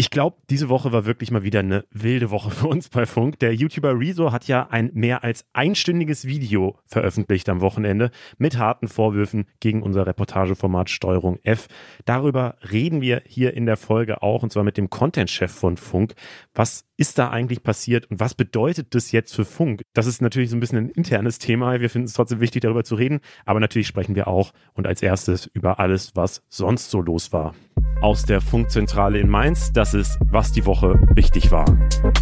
Ich glaube, diese Woche war wirklich mal wieder eine wilde Woche für uns bei Funk. Der YouTuber Rezo hat ja ein mehr als einstündiges Video veröffentlicht am Wochenende mit harten Vorwürfen gegen unser Reportageformat Steuerung F. Darüber reden wir hier in der Folge auch, und zwar mit dem Content-Chef von Funk. Was ist da eigentlich passiert und was bedeutet das jetzt für Funk? Das ist natürlich so ein bisschen ein internes Thema. Wir finden es trotzdem wichtig, darüber zu reden. Aber natürlich sprechen wir auch und als erstes über alles, was sonst so los war. Aus der Funkzentrale in Mainz, das ist, was die Woche wichtig war.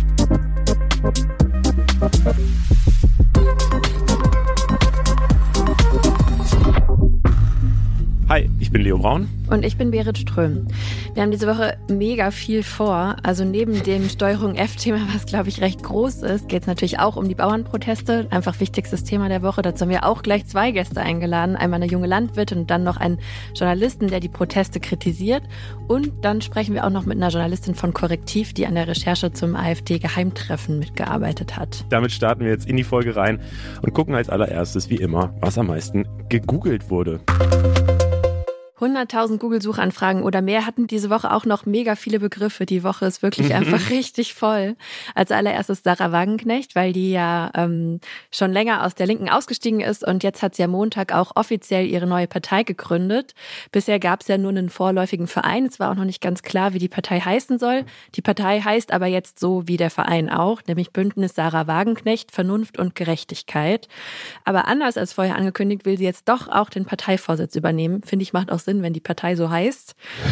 Hi, ich bin Leo Braun. Und ich bin Berit Ström. Wir haben diese Woche mega viel vor. Also neben dem Steuerung F-Thema, was glaube ich recht groß ist, geht es natürlich auch um die Bauernproteste. Einfach wichtigstes Thema der Woche. Dazu haben wir auch gleich 2 Gäste eingeladen. Einmal eine junge Landwirtin und dann noch einen Journalisten, der die Proteste kritisiert. Und dann sprechen wir auch noch mit einer Journalistin von Korrektiv, die an der Recherche zum AfD-Geheimtreffen mitgearbeitet hat. Damit starten wir jetzt in die Folge rein und gucken als allererstes, wie immer, was am meisten gegoogelt wurde. 100.000 Google-Suchanfragen oder mehr hatten diese Woche auch noch mega viele Begriffe. Die Woche ist wirklich einfach richtig voll. Als allererstes Sarah Wagenknecht, weil die ja schon länger aus der Linken ausgestiegen ist und jetzt hat sie am Montag auch offiziell ihre neue Partei gegründet. Bisher gab es ja nur einen vorläufigen Verein. Es war auch noch nicht ganz klar, wie die Partei heißen soll. Die Partei heißt aber jetzt so wie der Verein auch, nämlich Bündnis Sarah Wagenknecht, Vernunft und Gerechtigkeit. Aber anders als vorher angekündigt, will sie jetzt doch auch den Parteivorsitz übernehmen. Finde ich, macht auch Sinn, wenn die Partei so heißt.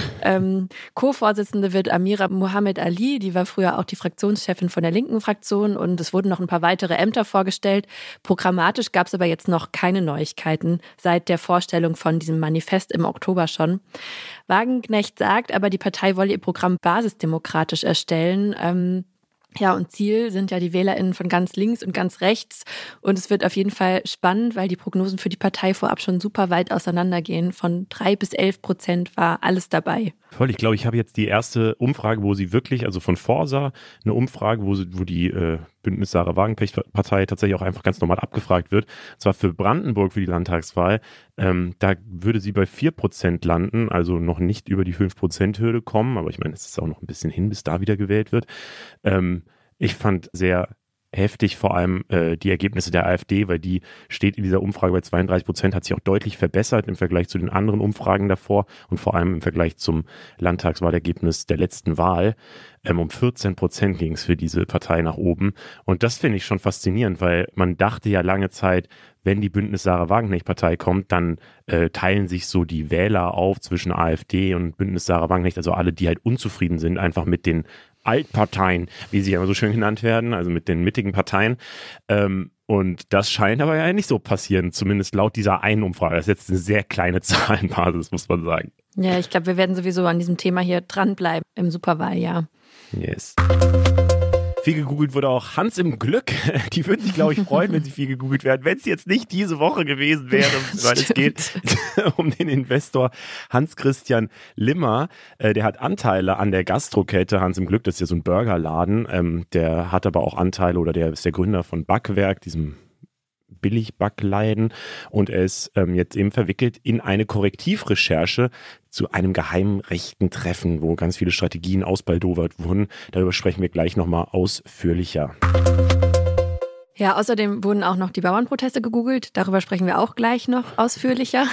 Co-Vorsitzende wird Amira Mohammed Ali, die war früher auch die Fraktionschefin von der linken Fraktion und es wurden noch ein paar weitere Ämter vorgestellt. Programmatisch gab es aber jetzt noch keine Neuigkeiten seit der Vorstellung von diesem Manifest im Oktober schon. Wagenknecht sagt aber, die Partei wolle ihr Programm basisdemokratisch erstellen. Ja, und Ziel sind ja die WählerInnen von ganz links und ganz rechts. Und es wird auf jeden Fall spannend, weil die Prognosen für die Partei vorab schon super weit auseinandergehen. Von 3-11% war alles dabei. Voll, ich glaube, ich habe jetzt die erste Umfrage, wo sie wirklich, also von Forsa, eine Umfrage, wo die Bündnis Sarah Wagenknecht-Partei tatsächlich auch einfach ganz normal abgefragt wird. Und zwar für Brandenburg für die Landtagswahl. Da würde sie bei 4% landen, also noch nicht über die 5%-Hürde kommen. Aber ich meine, es ist auch noch ein bisschen hin, bis da wieder gewählt wird. Ich fand sehr heftig vor allem die Ergebnisse der AfD, weil die steht in dieser Umfrage bei 32%, hat sich auch deutlich verbessert im Vergleich zu den anderen Umfragen davor und vor allem im Vergleich zum Landtagswahlergebnis der letzten Wahl. Um 14% ging es für diese Partei nach oben und das finde ich schon faszinierend, weil man dachte ja lange Zeit, wenn die Bündnis Sarah Wagenknecht-Partei kommt, dann teilen sich so die Wähler auf zwischen AfD und Bündnis Sarah Wagenknecht, also alle, die halt unzufrieden sind, einfach mit den Altparteien, wie sie immer so schön genannt werden, also mit den mittigen Parteien. Und das scheint aber ja nicht so passieren, zumindest laut dieser einen Umfrage. Das ist jetzt eine sehr kleine Zahlenbasis, muss man sagen. Ja, ich glaube, wir werden sowieso an diesem Thema hier dranbleiben im Superwahljahr. Yes. Viel gegoogelt wurde auch Hans im Glück. Die würden sich, glaube ich, freuen, wenn sie viel gegoogelt werden, wenn es jetzt nicht diese Woche gewesen wäre, weil es geht um den Investor Hans-Christian Limmer. Der hat Anteile an der Gastrokette Hans im Glück, das ist ja so ein Burgerladen. Der hat aber auch Anteile oder der ist der Gründer von Backwerk, diesem Billigbackleiden, und er ist jetzt eben verwickelt in eine Korrektivrecherche zu einem geheimen rechten Treffen, wo ganz viele Strategien ausbaldowert wurden. Darüber sprechen wir gleich nochmal ausführlicher. Ja, außerdem wurden auch noch die Bauernproteste gegoogelt. Darüber sprechen wir auch gleich noch ausführlicher.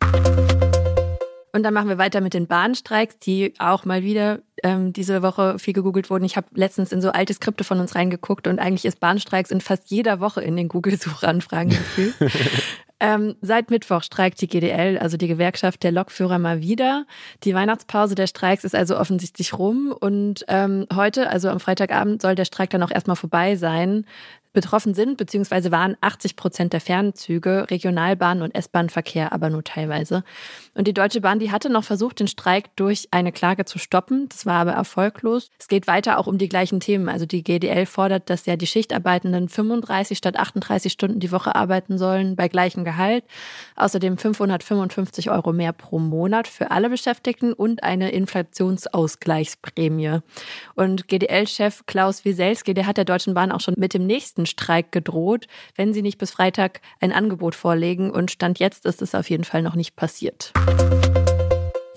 Und dann machen wir weiter mit den Bahnstreiks, die auch mal wieder diese Woche viel gegoogelt wurden. Ich habe letztens in so alte Skripte von uns reingeguckt und eigentlich ist Bahnstreiks in fast jeder Woche in den Google-Suchanfragen gefühlt. Seit Mittwoch streikt die GDL, also die Gewerkschaft der Lokführer, mal wieder. Die Weihnachtspause der Streiks ist also offensichtlich rum und heute, also am Freitagabend, soll der Streik dann auch erstmal vorbei sein. Betroffen sind bzw. waren 80% der Fernzüge, Regionalbahn- und S-Bahn-Verkehr, aber nur teilweise. Und die Deutsche Bahn, die hatte noch versucht, den Streik durch eine Klage zu stoppen. Das war aber erfolglos. Es geht weiter auch um die gleichen Themen. Also die GDL fordert, dass ja die Schichtarbeitenden 35 statt 38 Stunden die Woche arbeiten sollen, bei gleichem Gehalt. Außerdem 555 € mehr pro Monat für alle Beschäftigten und eine Inflationsausgleichsprämie. Und GDL-Chef Klaus Wieselski, der hat der Deutschen Bahn auch schon mit dem nächsten Streik gedroht, wenn sie nicht bis Freitag ein Angebot vorlegen. Und Stand jetzt ist es auf jeden Fall noch nicht passiert.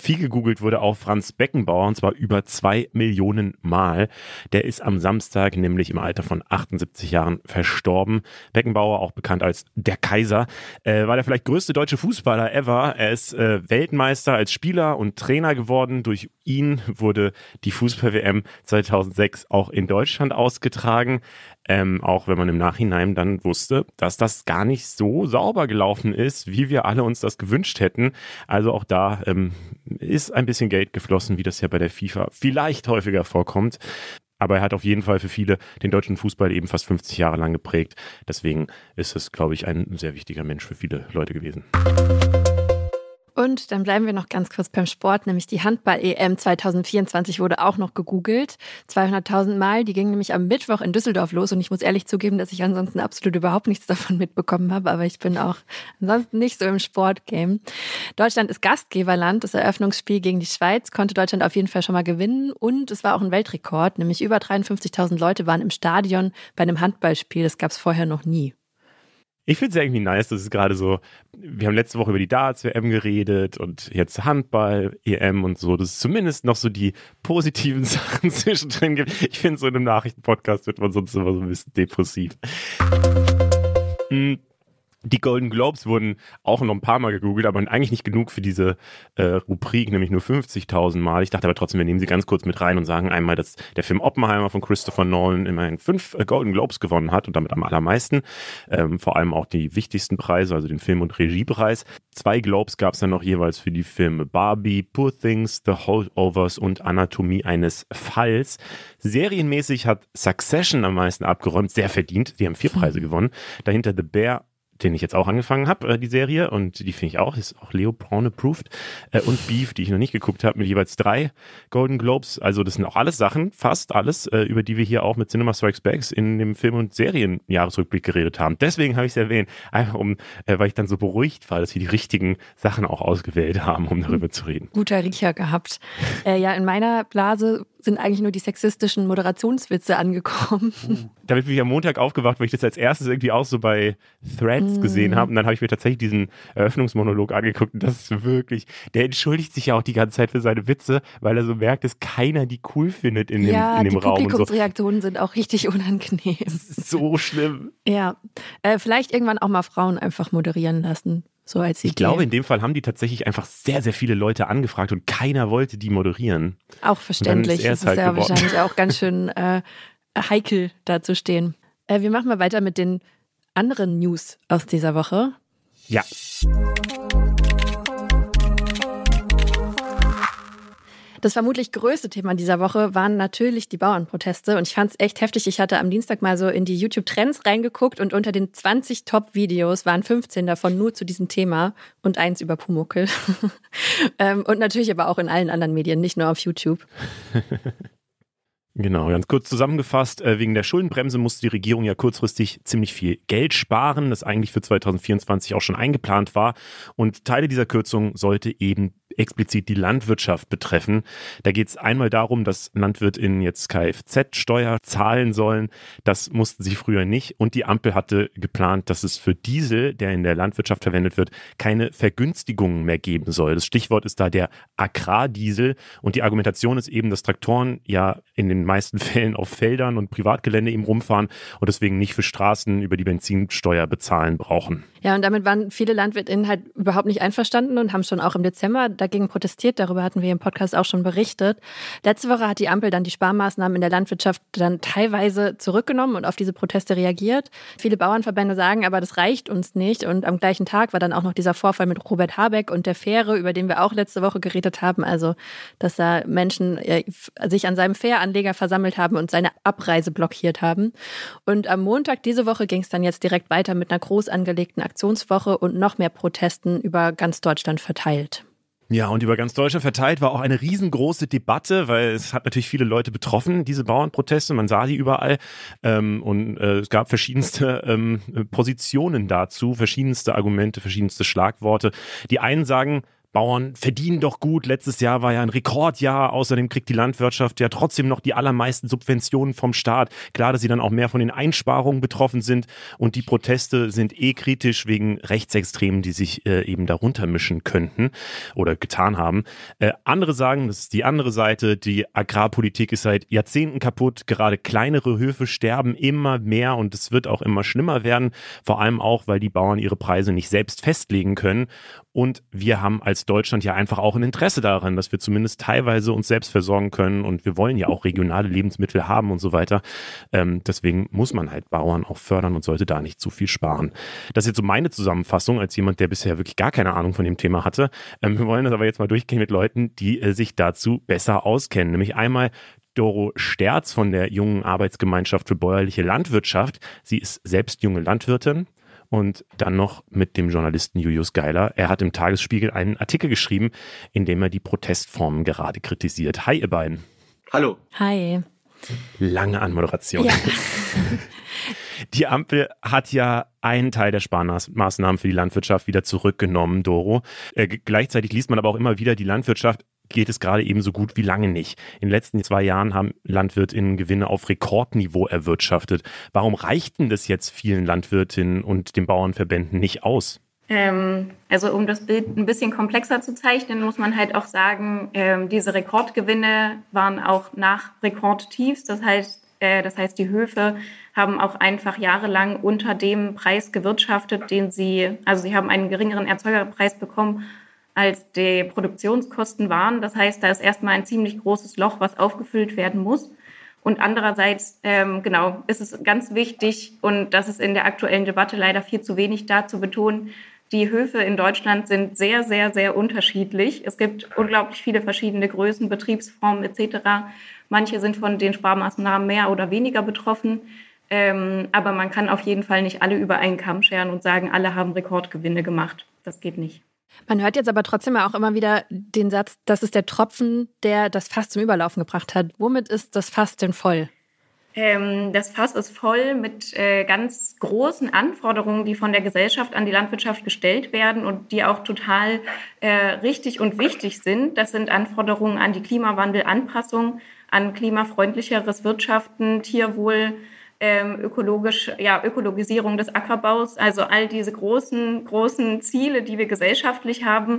Viel gegoogelt wurde auch Franz Beckenbauer, und zwar über 2 Millionen Mal. Der ist am Samstag nämlich im Alter von 78 Jahren verstorben. Beckenbauer, auch bekannt als der Kaiser, war der vielleicht größte deutsche Fußballer ever. Er ist Weltmeister als Spieler und Trainer geworden. Durch ihn wurde die Fußball-WM 2006 auch in Deutschland ausgetragen. Auch wenn man im Nachhinein dann wusste, dass das gar nicht so sauber gelaufen ist, wie wir alle uns das gewünscht hätten. Also auch da ist ein bisschen Geld geflossen, wie das ja bei der FIFA vielleicht häufiger vorkommt. Aber er hat auf jeden Fall für viele den deutschen Fußball eben fast 50 Jahre lang geprägt. Deswegen ist es, glaube ich, ein sehr wichtiger Mensch für viele Leute gewesen. Und dann bleiben wir noch ganz kurz beim Sport, nämlich die Handball-EM 2024 wurde auch noch gegoogelt. 200.000 Mal, die ging nämlich am Mittwoch in Düsseldorf los und ich muss ehrlich zugeben, dass ich ansonsten absolut überhaupt nichts davon mitbekommen habe, aber ich bin auch ansonsten nicht so im Sportgame. Deutschland ist Gastgeberland, das Eröffnungsspiel gegen die Schweiz konnte Deutschland auf jeden Fall schon mal gewinnen und es war auch ein Weltrekord, nämlich über 53.000 Leute waren im Stadion bei einem Handballspiel, das gab es vorher noch nie. Ich finde es ja irgendwie nice, dass es gerade so, wir haben letzte Woche über die Darts-WM geredet und jetzt Handball-EM und so, dass es zumindest noch so die positiven Sachen zwischendrin gibt. Ich finde, so in einem Nachrichtenpodcast wird man sonst immer so ein bisschen depressiv. Die Golden Globes wurden auch noch ein paar Mal gegoogelt, aber eigentlich nicht genug für diese Rubrik, nämlich nur 50.000 Mal. Ich dachte aber trotzdem, wir nehmen sie ganz kurz mit rein und sagen einmal, dass der Film Oppenheimer von Christopher Nolan immerhin 5 Golden Globes gewonnen hat und damit am allermeisten. Vor allem auch die wichtigsten Preise, also den Film- und Regiepreis. 2 Globes gab es dann noch jeweils für die Filme Barbie, Poor Things, The Holdovers und Anatomie eines Falls. Serienmäßig hat Succession am meisten abgeräumt, sehr verdient. Die haben 4 Preise gewonnen. Dahinter The Bear, den ich jetzt auch angefangen habe, die Serie, und die finde ich auch, ist auch Leo Braun approved, und Beef, die ich noch nicht geguckt habe, mit jeweils 3 Golden Globes, also das sind auch alles Sachen, fast alles, über die wir hier auch mit Cinema Strikes Back in dem Film- und Serien-Jahresrückblick geredet haben. Deswegen habe ich es erwähnt, einfach weil ich dann so beruhigt war, dass wir die richtigen Sachen auch ausgewählt haben, um darüber zu reden. Guter Riecher gehabt. Ja, in meiner Blase sind eigentlich nur die sexistischen Moderationswitze angekommen. Damit bin ich am Montag aufgewacht, weil ich das als erstes irgendwie auch so bei Threads gesehen habe. Und dann habe ich mir tatsächlich diesen Eröffnungsmonolog angeguckt. Und das ist wirklich, der entschuldigt sich ja auch die ganze Zeit für seine Witze, weil er so merkt, dass keiner die cool findet in dem Raum. Ja, die Publikumsreaktionen sind auch richtig unangenehm. Das ist so schlimm. Ja, vielleicht irgendwann auch mal Frauen einfach moderieren lassen. So als Idee. Ich glaube, in dem Fall haben die tatsächlich einfach sehr, sehr viele Leute angefragt und keiner wollte die moderieren. Auch verständlich. Das ist ja wahrscheinlich auch ganz schön heikel, da zu stehen. Wir machen mal weiter mit den anderen News aus dieser Woche. Ja. Das vermutlich größte Thema dieser Woche waren natürlich die Bauernproteste und ich fand es echt heftig. Ich hatte am Dienstag mal so in die YouTube-Trends reingeguckt und unter den 20 Top-Videos waren 15 davon nur zu diesem Thema und 1 über Pumuckl. Und natürlich aber auch in allen anderen Medien, nicht nur auf YouTube. Genau, ganz kurz zusammengefasst, wegen der Schuldenbremse musste die Regierung ja kurzfristig ziemlich viel Geld sparen, das eigentlich für 2024 auch schon eingeplant war. Und Teile dieser Kürzung sollte eben explizit die Landwirtschaft betreffen. Da geht es einmal darum, dass LandwirtInnen jetzt Kfz-Steuer zahlen sollen. Das mussten sie früher nicht. Und die Ampel hatte geplant, dass es für Diesel, der in der Landwirtschaft verwendet wird, keine Vergünstigungen mehr geben soll. Das Stichwort ist da der Agrardiesel. Und die Argumentation ist eben, dass Traktoren ja in den meisten Fällen auf Feldern und Privatgelände eben rumfahren und deswegen nicht für Straßen über die Benzinsteuer bezahlen brauchen. Ja, und damit waren viele LandwirtInnen halt überhaupt nicht einverstanden und haben schon auch im Dezember dagegen protestiert. Darüber hatten wir im Podcast auch schon berichtet. Letzte Woche hat die Ampel dann die Sparmaßnahmen in der Landwirtschaft dann teilweise zurückgenommen und auf diese Proteste reagiert. Viele Bauernverbände sagen aber, das reicht uns nicht. Und am gleichen Tag war dann auch noch dieser Vorfall mit Robert Habeck und der Fähre, über den wir auch letzte Woche geredet haben. Also, dass da Menschen sich an seinem Fähranleger versammelt haben und seine Abreise blockiert haben. Und am Montag diese Woche ging es dann jetzt direkt weiter mit einer groß angelegten Aktionswoche und noch mehr Protesten über ganz Deutschland verteilt. Ja, und über ganz Deutschland verteilt war auch eine riesengroße Debatte, weil es hat natürlich viele Leute betroffen, diese Bauernproteste. Man sah sie überall und es gab verschiedenste Positionen dazu, verschiedenste Argumente, verschiedenste Schlagworte. Die einen sagen, Bauern verdienen doch gut. Letztes Jahr war ja ein Rekordjahr. Außerdem kriegt die Landwirtschaft ja trotzdem noch die allermeisten Subventionen vom Staat. Klar, dass sie dann auch mehr von den Einsparungen betroffen sind. Und die Proteste sind kritisch wegen Rechtsextremen, die sich eben darunter mischen könnten oder getan haben. Andere sagen, das ist die andere Seite, die Agrarpolitik ist seit Jahrzehnten kaputt. Gerade kleinere Höfe sterben immer mehr und es wird auch immer schlimmer werden. Vor allem auch, weil die Bauern ihre Preise nicht selbst festlegen können. Und wir haben als Deutschland ja einfach auch ein Interesse daran, dass wir zumindest teilweise uns selbst versorgen können. Und wir wollen ja auch regionale Lebensmittel haben und so weiter. Deswegen muss man halt Bauern auch fördern und sollte da nicht zu viel sparen. Das ist jetzt so meine Zusammenfassung als jemand, der bisher wirklich gar keine Ahnung von dem Thema hatte. Wir wollen das aber jetzt mal durchgehen mit Leuten, die sich dazu besser auskennen. Nämlich einmal Doro Sterz von der Jungen Arbeitsgemeinschaft für bäuerliche Landwirtschaft. Sie ist selbst junge Landwirtin. Und dann noch mit dem Journalisten Julius Geiler. Er hat im Tagesspiegel einen Artikel geschrieben, in dem er die Protestformen gerade kritisiert. Hi, ihr beiden. Hallo. Hi. Lange Anmoderation. Ja. Die Ampel hat ja einen Teil der Sparmaßnahmen für die Landwirtschaft wieder zurückgenommen, Doro. Gleichzeitig liest man aber auch immer wieder, die Landwirtschaft geht es gerade eben so gut wie lange nicht. In den letzten 2 Jahren haben LandwirtInnen Gewinne auf Rekordniveau erwirtschaftet. Warum reicht denn das jetzt vielen Landwirtinnen und den Bauernverbänden nicht aus? Also um das Bild ein bisschen komplexer zu zeichnen, muss man halt auch sagen, diese Rekordgewinne waren auch nach Rekordtiefs. Das heißt, die Höfe haben auch einfach jahrelang unter dem Preis gewirtschaftet, sie haben einen geringeren Erzeugerpreis bekommen, als die Produktionskosten waren. Das heißt, da ist erstmal ein ziemlich großes Loch, was aufgefüllt werden muss. Und andererseits, ist es ganz wichtig, und das ist in der aktuellen Debatte leider viel zu wenig da zu betonen, die Höfe in Deutschland sind sehr, sehr, sehr unterschiedlich. Es gibt unglaublich viele verschiedene Größen, Betriebsformen etc. Manche sind von den Sparmaßnahmen mehr oder weniger betroffen. Aber man kann auf jeden Fall nicht alle über einen Kamm scheren und sagen, alle haben Rekordgewinne gemacht. Das geht nicht. Man hört jetzt aber trotzdem auch immer wieder den Satz, das ist der Tropfen, der das Fass zum Überlaufen gebracht hat. Womit ist das Fass denn voll? Das Fass ist voll mit ganz großen Anforderungen, die von der Gesellschaft an die Landwirtschaft gestellt werden und die auch total richtig und wichtig sind. Das sind Anforderungen an die Klimawandelanpassung, an klimafreundlicheres Wirtschaften, Tierwohl, Ökologisierung des Ackerbaus, also all diese großen Ziele, die wir gesellschaftlich haben,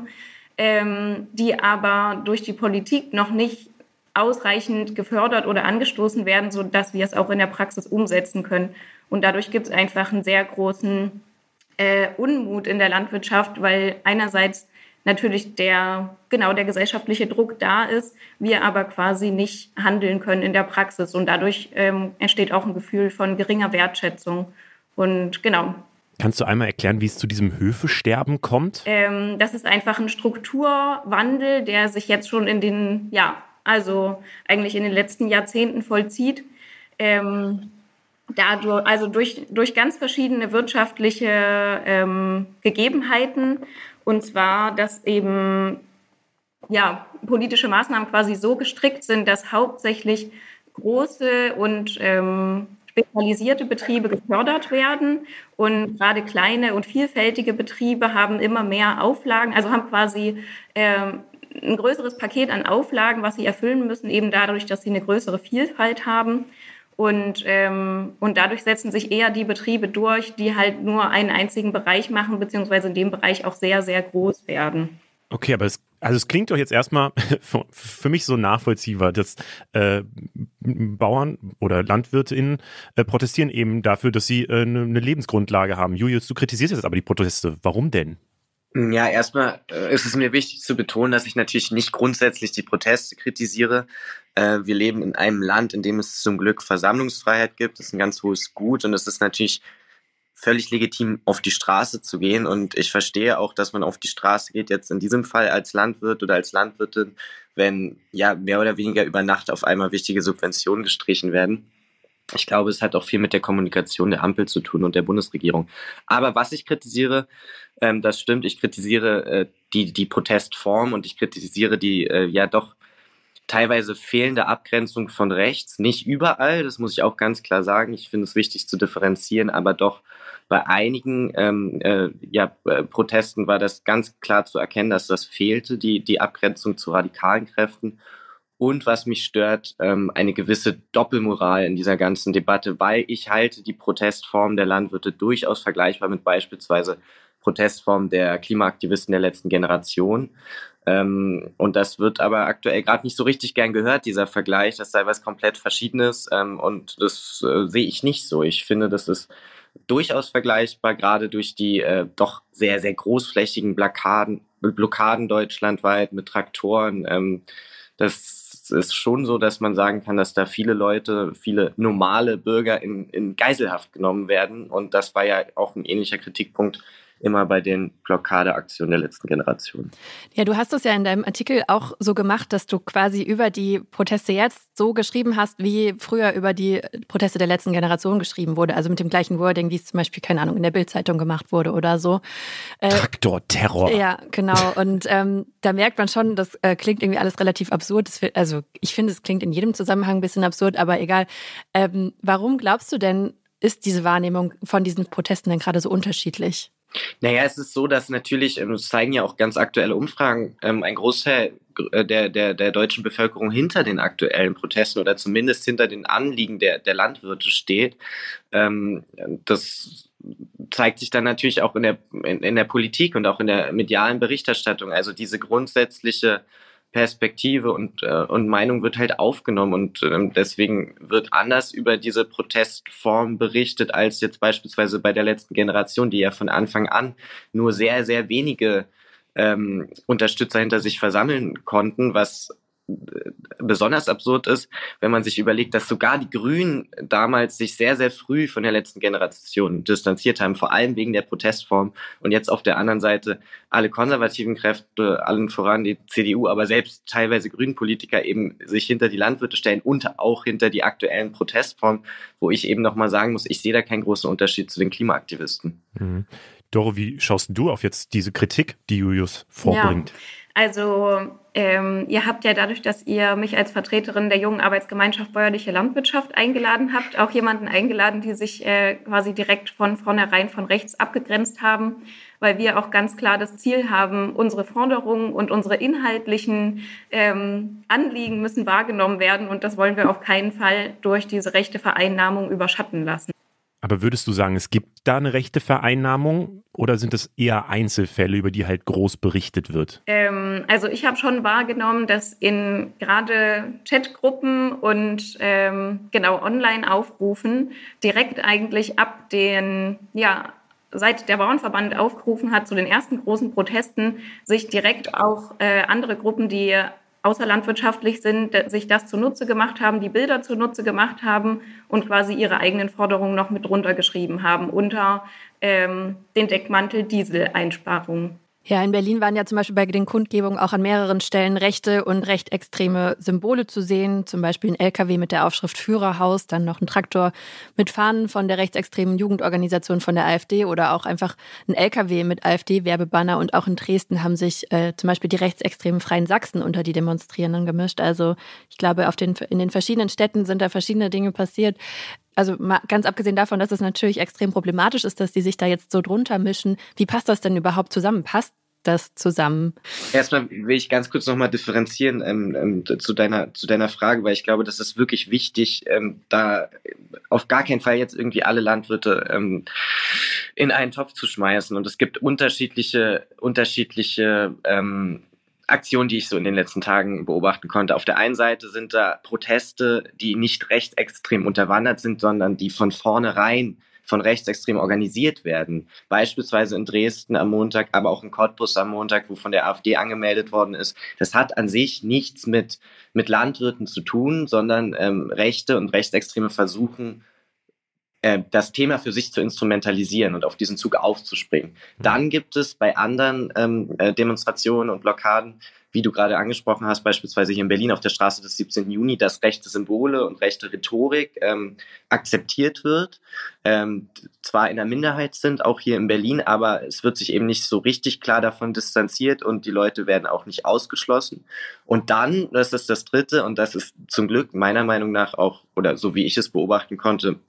die aber durch die Politik noch nicht ausreichend gefördert oder angestoßen werden, sodass wir es auch in der Praxis umsetzen können. Und dadurch gibt es einfach einen sehr großen Unmut in der Landwirtschaft, weil einerseits natürlich der gesellschaftliche Druck da ist, wir aber quasi nicht handeln können in der Praxis. Und dadurch entsteht auch ein Gefühl von geringer Wertschätzung. Und genau. Kannst du einmal erklären, wie es zu diesem Höfesterben kommt? Das ist einfach ein Strukturwandel, der sich jetzt schon eigentlich in den letzten Jahrzehnten vollzieht. Durch ganz verschiedene wirtschaftliche Gegebenheiten. Und zwar, dass eben politische Maßnahmen quasi so gestrickt sind, dass hauptsächlich große und spezialisierte Betriebe gefördert werden. Und gerade kleine und vielfältige Betriebe haben immer mehr Auflagen, also haben quasi ein größeres Paket an Auflagen, was sie erfüllen müssen, eben dadurch, dass sie eine größere Vielfalt haben. Und dadurch setzen sich eher die Betriebe durch, die halt nur einen einzigen Bereich machen, beziehungsweise in dem Bereich auch sehr, sehr groß werden. Okay, aber es klingt doch jetzt erstmal für mich so nachvollziehbar, dass Bauern oder LandwirtInnen protestieren eben dafür, dass sie eine Lebensgrundlage haben. Julius, du kritisierst jetzt aber die Proteste. Warum denn? Ja, erstmal ist es mir wichtig zu betonen, dass ich natürlich nicht grundsätzlich die Proteste kritisiere. Wir leben in einem Land, in dem es zum Glück Versammlungsfreiheit gibt. Das ist ein ganz hohes Gut und es ist natürlich völlig legitim, auf die Straße zu gehen. Und ich verstehe auch, dass man auf die Straße geht, jetzt in diesem Fall als Landwirt oder als Landwirtin, wenn mehr oder weniger über Nacht auf einmal wichtige Subventionen gestrichen werden. Ich glaube, es hat auch viel mit der Kommunikation der Ampel zu tun und der Bundesregierung. Aber was ich kritisiere, das stimmt, ich kritisiere die Protestform und ich kritisiere die doch teilweise fehlende Abgrenzung von rechts. Nicht überall, das muss ich auch ganz klar sagen. Ich finde es wichtig zu differenzieren, aber doch Bei einigen Protesten war das ganz klar zu erkennen, dass das fehlte, die Abgrenzung zu radikalen Kräften. Und was mich stört, eine gewisse Doppelmoral in dieser ganzen Debatte, weil ich halte die Protestform der Landwirte durchaus vergleichbar mit beispielsweise Protestformen der Klimaaktivisten der letzten Generation. Und das wird aber aktuell gerade nicht so richtig gern gehört, dieser Vergleich. Das sei was komplett Verschiedenes. Und das sehe ich nicht so. Ich finde, das ist durchaus vergleichbar, gerade durch die doch sehr, sehr großflächigen Blockaden deutschlandweit mit Traktoren. Das ist schon so, dass man sagen kann, dass da viele Leute, viele normale Bürger in Geiselhaft genommen werden. Und das war ja auch ein ähnlicher Kritikpunkt immer bei den Blockadeaktionen der letzten Generation. Ja, du hast es ja in deinem Artikel auch so gemacht, dass du quasi über die Proteste jetzt so geschrieben hast, wie früher über die Proteste der letzten Generation geschrieben wurde. Also mit dem gleichen Wording, wie es zum Beispiel, keine Ahnung, in der Bild-Zeitung gemacht wurde oder so. Traktorterror. Ja, genau. Und da merkt man schon, das klingt irgendwie alles relativ absurd. Also ich finde, es klingt in jedem Zusammenhang ein bisschen absurd, aber egal. Warum glaubst du denn, ist diese Wahrnehmung von diesen Protesten denn gerade so unterschiedlich? Naja, es ist so, dass natürlich, das zeigen ja auch ganz aktuelle Umfragen, ein Großteil der deutschen Bevölkerung hinter den aktuellen Protesten oder zumindest hinter den Anliegen der Landwirte steht. Das zeigt sich dann natürlich auch in der Politik und auch in der medialen Berichterstattung. Also diese grundsätzliche Perspektive und Meinung wird halt aufgenommen und deswegen wird anders über diese Protestform berichtet als jetzt beispielsweise bei der letzten Generation, die ja von Anfang an nur sehr, sehr wenige Unterstützer hinter sich versammeln konnten, was besonders absurd ist, wenn man sich überlegt, dass sogar die Grünen damals sich sehr, sehr früh von der letzten Generation distanziert haben, vor allem wegen der Protestform und jetzt auf der anderen Seite alle konservativen Kräfte, allen voran die CDU, aber selbst teilweise Grünen-Politiker eben sich hinter die Landwirte stellen und auch hinter die aktuellen Protestformen, wo ich eben nochmal sagen muss, ich sehe da keinen großen Unterschied zu den Klimaaktivisten. Mhm. Doro, wie schaust du auf jetzt diese Kritik, die Julius vorbringt? Ja. Also ihr habt ja dadurch, dass ihr mich als Vertreterin der jungen Arbeitsgemeinschaft Bäuerliche Landwirtschaft eingeladen habt, auch jemanden eingeladen, die sich quasi direkt von vornherein von rechts abgegrenzt haben, weil wir auch ganz klar das Ziel haben, unsere Forderungen und unsere inhaltlichen Anliegen müssen wahrgenommen werden und das wollen wir auf keinen Fall durch diese rechte Vereinnahmung überschatten lassen. Aber würdest du sagen, es gibt da eine rechte Vereinnahmung oder sind es eher Einzelfälle, über die halt groß berichtet wird? Also ich habe schon wahrgenommen, dass in gerade Chatgruppen und Online-Aufrufen direkt eigentlich ab seit der Bauernverband aufgerufen hat zu den ersten großen Protesten, sich direkt auch andere Gruppen, die außerlandwirtschaftlich sind, sich das zunutze gemacht haben, die Bilder zunutze gemacht haben und quasi ihre eigenen Forderungen noch mit runtergeschrieben haben unter den Deckmantel Dieseleinsparungen. Ja, in Berlin waren ja zum Beispiel bei den Kundgebungen auch an mehreren Stellen rechte und rechtsextreme Symbole zu sehen. Zum Beispiel ein LKW mit der Aufschrift Führerhaus, dann noch ein Traktor mit Fahnen von der rechtsextremen Jugendorganisation von der AfD oder auch einfach ein LKW mit AfD-Werbebanner. Und auch in Dresden haben sich zum Beispiel die rechtsextremen Freien Sachsen unter die Demonstrierenden gemischt. Also ich glaube, in den verschiedenen Städten sind da verschiedene Dinge passiert. Also mal ganz abgesehen davon, dass es natürlich extrem problematisch ist, dass die sich da jetzt so drunter mischen. Wie passt das denn überhaupt zusammen? Passt das zusammen? Erstmal will ich ganz kurz nochmal differenzieren zu deiner Frage, weil ich glaube, das ist wirklich wichtig, da auf gar keinen Fall jetzt irgendwie alle Landwirte in einen Topf zu schmeißen. Und es gibt unterschiedliche Aktionen, die ich so in den letzten Tagen beobachten konnte. Auf der einen Seite sind da Proteste, die nicht rechtsextrem unterwandert sind, sondern die von vornherein von Rechtsextremen organisiert werden. Beispielsweise in Dresden am Montag, aber auch in Cottbus am Montag, wo von der AfD angemeldet worden ist. Das hat an sich nichts mit Landwirten zu tun, sondern Rechte und Rechtsextreme versuchen, das Thema für sich zu instrumentalisieren und auf diesen Zug aufzuspringen. Dann gibt es bei anderen Demonstrationen und Blockaden, wie du gerade angesprochen hast, beispielsweise hier in Berlin auf der Straße des 17. Juni, dass rechte Symbole und rechte Rhetorik akzeptiert wird, zwar in der Minderheit sind, auch hier in Berlin, aber es wird sich eben nicht so richtig klar davon distanziert und die Leute werden auch nicht ausgeschlossen. Und dann, das ist das Dritte und das ist zum Glück meiner Meinung nach auch, oder so wie ich es beobachten konnte,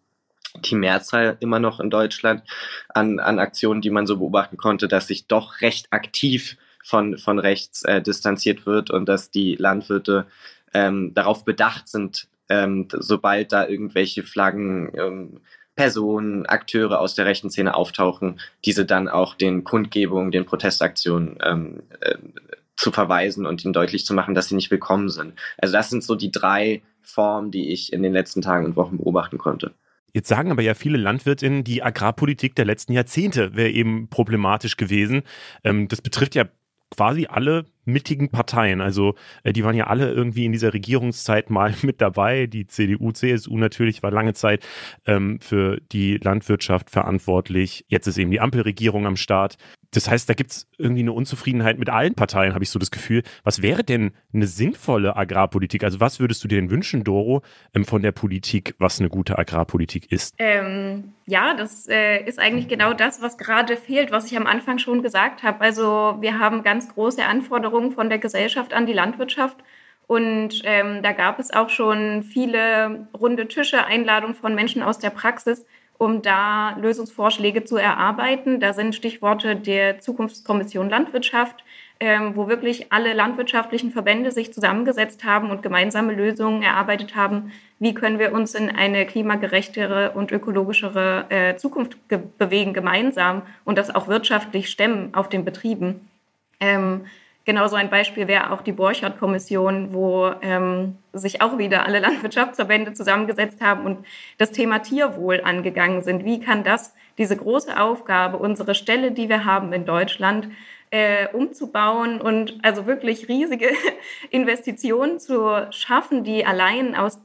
die Mehrzahl immer noch in Deutschland an Aktionen, die man so beobachten konnte, dass sich doch recht aktiv von rechts distanziert wird und dass die Landwirte darauf bedacht sind, sobald da irgendwelche Flaggen, Personen, Akteure aus der rechten Szene auftauchen, diese dann auch den Kundgebungen, den Protestaktionen zu verweisen und ihnen deutlich zu machen, dass sie nicht willkommen sind. Also das sind so die 3 Formen, die ich in den letzten Tagen und Wochen beobachten konnte. Jetzt sagen aber ja viele LandwirtInnen, die Agrarpolitik der letzten Jahrzehnte wäre eben problematisch gewesen. Das betrifft ja quasi alle mittigen Parteien. Also die waren ja alle irgendwie in dieser Regierungszeit mal mit dabei. Die CDU, CSU natürlich war lange Zeit für die Landwirtschaft verantwortlich. Jetzt ist eben die Ampelregierung am Start. Das heißt, da gibt es irgendwie eine Unzufriedenheit mit allen Parteien, habe ich so das Gefühl. Was wäre denn eine sinnvolle Agrarpolitik? Also was würdest du dir denn wünschen, Doro, von der Politik, was eine gute Agrarpolitik ist? Ja, das ist eigentlich genau das, was gerade fehlt, was ich am Anfang schon gesagt habe. Also wir haben ganz große Anforderungen von der Gesellschaft an die Landwirtschaft. Und da gab es auch schon viele runde Tische, Einladungen von Menschen aus der Praxis, um da Lösungsvorschläge zu erarbeiten. Da sind Stichworte der Zukunftskommission Landwirtschaft, wo wirklich alle landwirtschaftlichen Verbände sich zusammengesetzt haben und gemeinsame Lösungen erarbeitet haben. Wie können wir uns in eine klimagerechtere und ökologischere Zukunft bewegen gemeinsam und das auch wirtschaftlich stemmen auf den Betrieben? Genauso ein Beispiel wäre auch die Borchardt-Kommission, wo sich auch wieder alle Landwirtschaftsverbände zusammengesetzt haben und das Thema Tierwohl angegangen sind. Wie kann das, diese große Aufgabe, unsere Stelle, die wir haben in Deutschland, umzubauen und also wirklich riesige Investitionen zu schaffen, die allein aus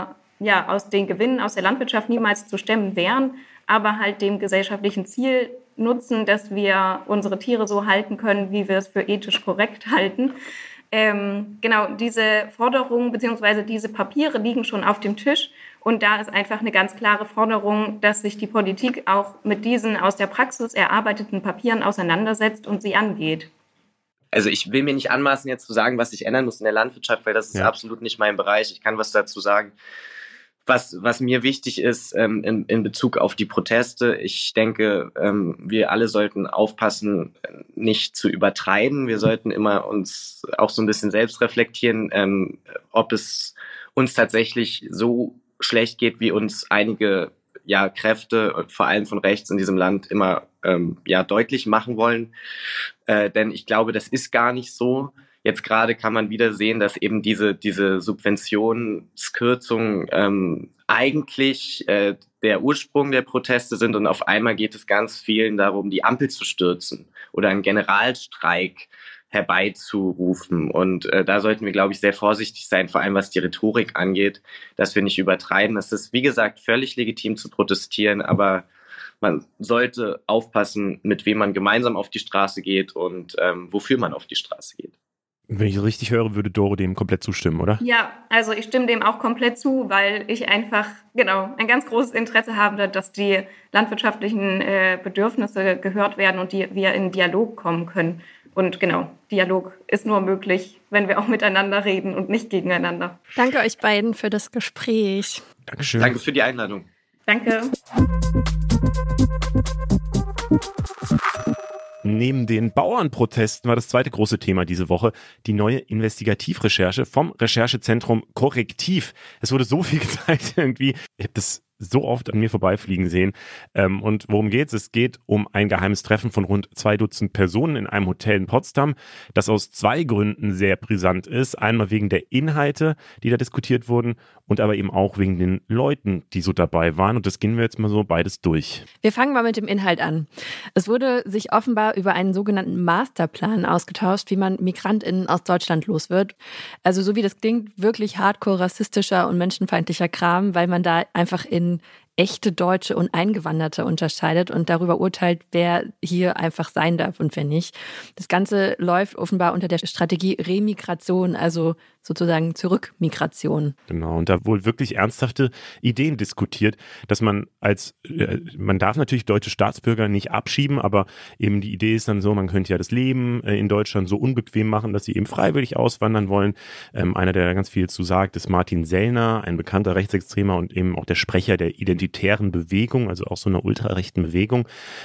den Gewinnen aus der Landwirtschaft niemals zu stemmen wären, aber halt dem gesellschaftlichen Ziel nutzen, dass wir unsere Tiere so halten können, wie wir es für ethisch korrekt halten. Genau, diese Forderungen bzw. diese Papiere liegen schon auf dem Tisch und da ist einfach eine ganz klare Forderung, dass sich die Politik auch mit diesen aus der Praxis erarbeiteten Papieren auseinandersetzt und sie angeht. Also ich will mir nicht anmaßen, jetzt zu sagen, was sich ändern muss in der Landwirtschaft, weil das ist absolut nicht mein Bereich. Ich kann was dazu sagen. Was mir wichtig ist in Bezug auf die Proteste, ich denke, wir alle sollten aufpassen, nicht zu übertreiben. Wir sollten immer uns auch so ein bisschen selbst reflektieren, ob es uns tatsächlich so schlecht geht, wie uns einige Kräfte, vor allem von rechts in diesem Land, immer deutlich machen wollen. Denn ich glaube, das ist gar nicht so. Jetzt gerade kann man wieder sehen, dass eben diese Subventionskürzungen eigentlich der Ursprung der Proteste sind und auf einmal geht es ganz vielen darum, die Ampel zu stürzen oder einen Generalstreik herbeizurufen. Und da sollten wir, glaube ich, sehr vorsichtig sein, vor allem was die Rhetorik angeht, dass wir nicht übertreiben. Es ist, wie gesagt, völlig legitim zu protestieren, aber man sollte aufpassen, mit wem man gemeinsam auf die Straße geht und wofür man auf die Straße geht. Wenn ich das richtig höre, würde Doro dem komplett zustimmen, oder? Ja, also ich stimme dem auch komplett zu, weil ich einfach, ein ganz großes Interesse habe, dass die landwirtschaftlichen Bedürfnisse gehört werden und wir in Dialog kommen können. Und Dialog ist nur möglich, wenn wir auch miteinander reden und nicht gegeneinander. Danke euch beiden für das Gespräch. Dankeschön. Danke für die Einladung. Danke. Neben den Bauernprotesten war das zweite große Thema diese Woche die neue Investigativrecherche vom Recherchezentrum Korrektiv. Es wurde so viel gezeigt irgendwie. Ich habe das so oft an mir vorbeifliegen sehen. Und worum geht's? Es geht um ein geheimes Treffen von rund 2 Dutzend Personen in einem Hotel in Potsdam, das aus 2 Gründen sehr brisant ist. Einmal wegen der Inhalte, die da diskutiert wurden, und aber eben auch wegen den Leuten, die so dabei waren. Und das gehen wir jetzt mal so beides durch. Wir fangen mal mit dem Inhalt an. Es wurde sich offenbar über einen sogenannten Masterplan ausgetauscht, wie man MigrantInnen aus Deutschland los wird. Also so wie das klingt, wirklich hardcore rassistischer und menschenfeindlicher Kram, weil man da einfach in echte Deutsche und Eingewanderte unterscheidet und darüber urteilt, wer hier einfach sein darf und wer nicht. Das Ganze läuft offenbar unter der Strategie Remigration, also sozusagen Zurückmigration. Genau, und da wohl wirklich ernsthafte Ideen diskutiert, dass man man darf natürlich deutsche Staatsbürger nicht abschieben, aber eben die Idee ist dann so, man könnte ja das Leben in Deutschland so unbequem machen, dass sie eben freiwillig auswandern wollen. Einer, der da ganz viel zu sagt, ist Martin Sellner, ein bekannter Rechtsextremer und eben auch der Sprecher der identitären Bewegung, also auch so einer ultrarechten Bewegung.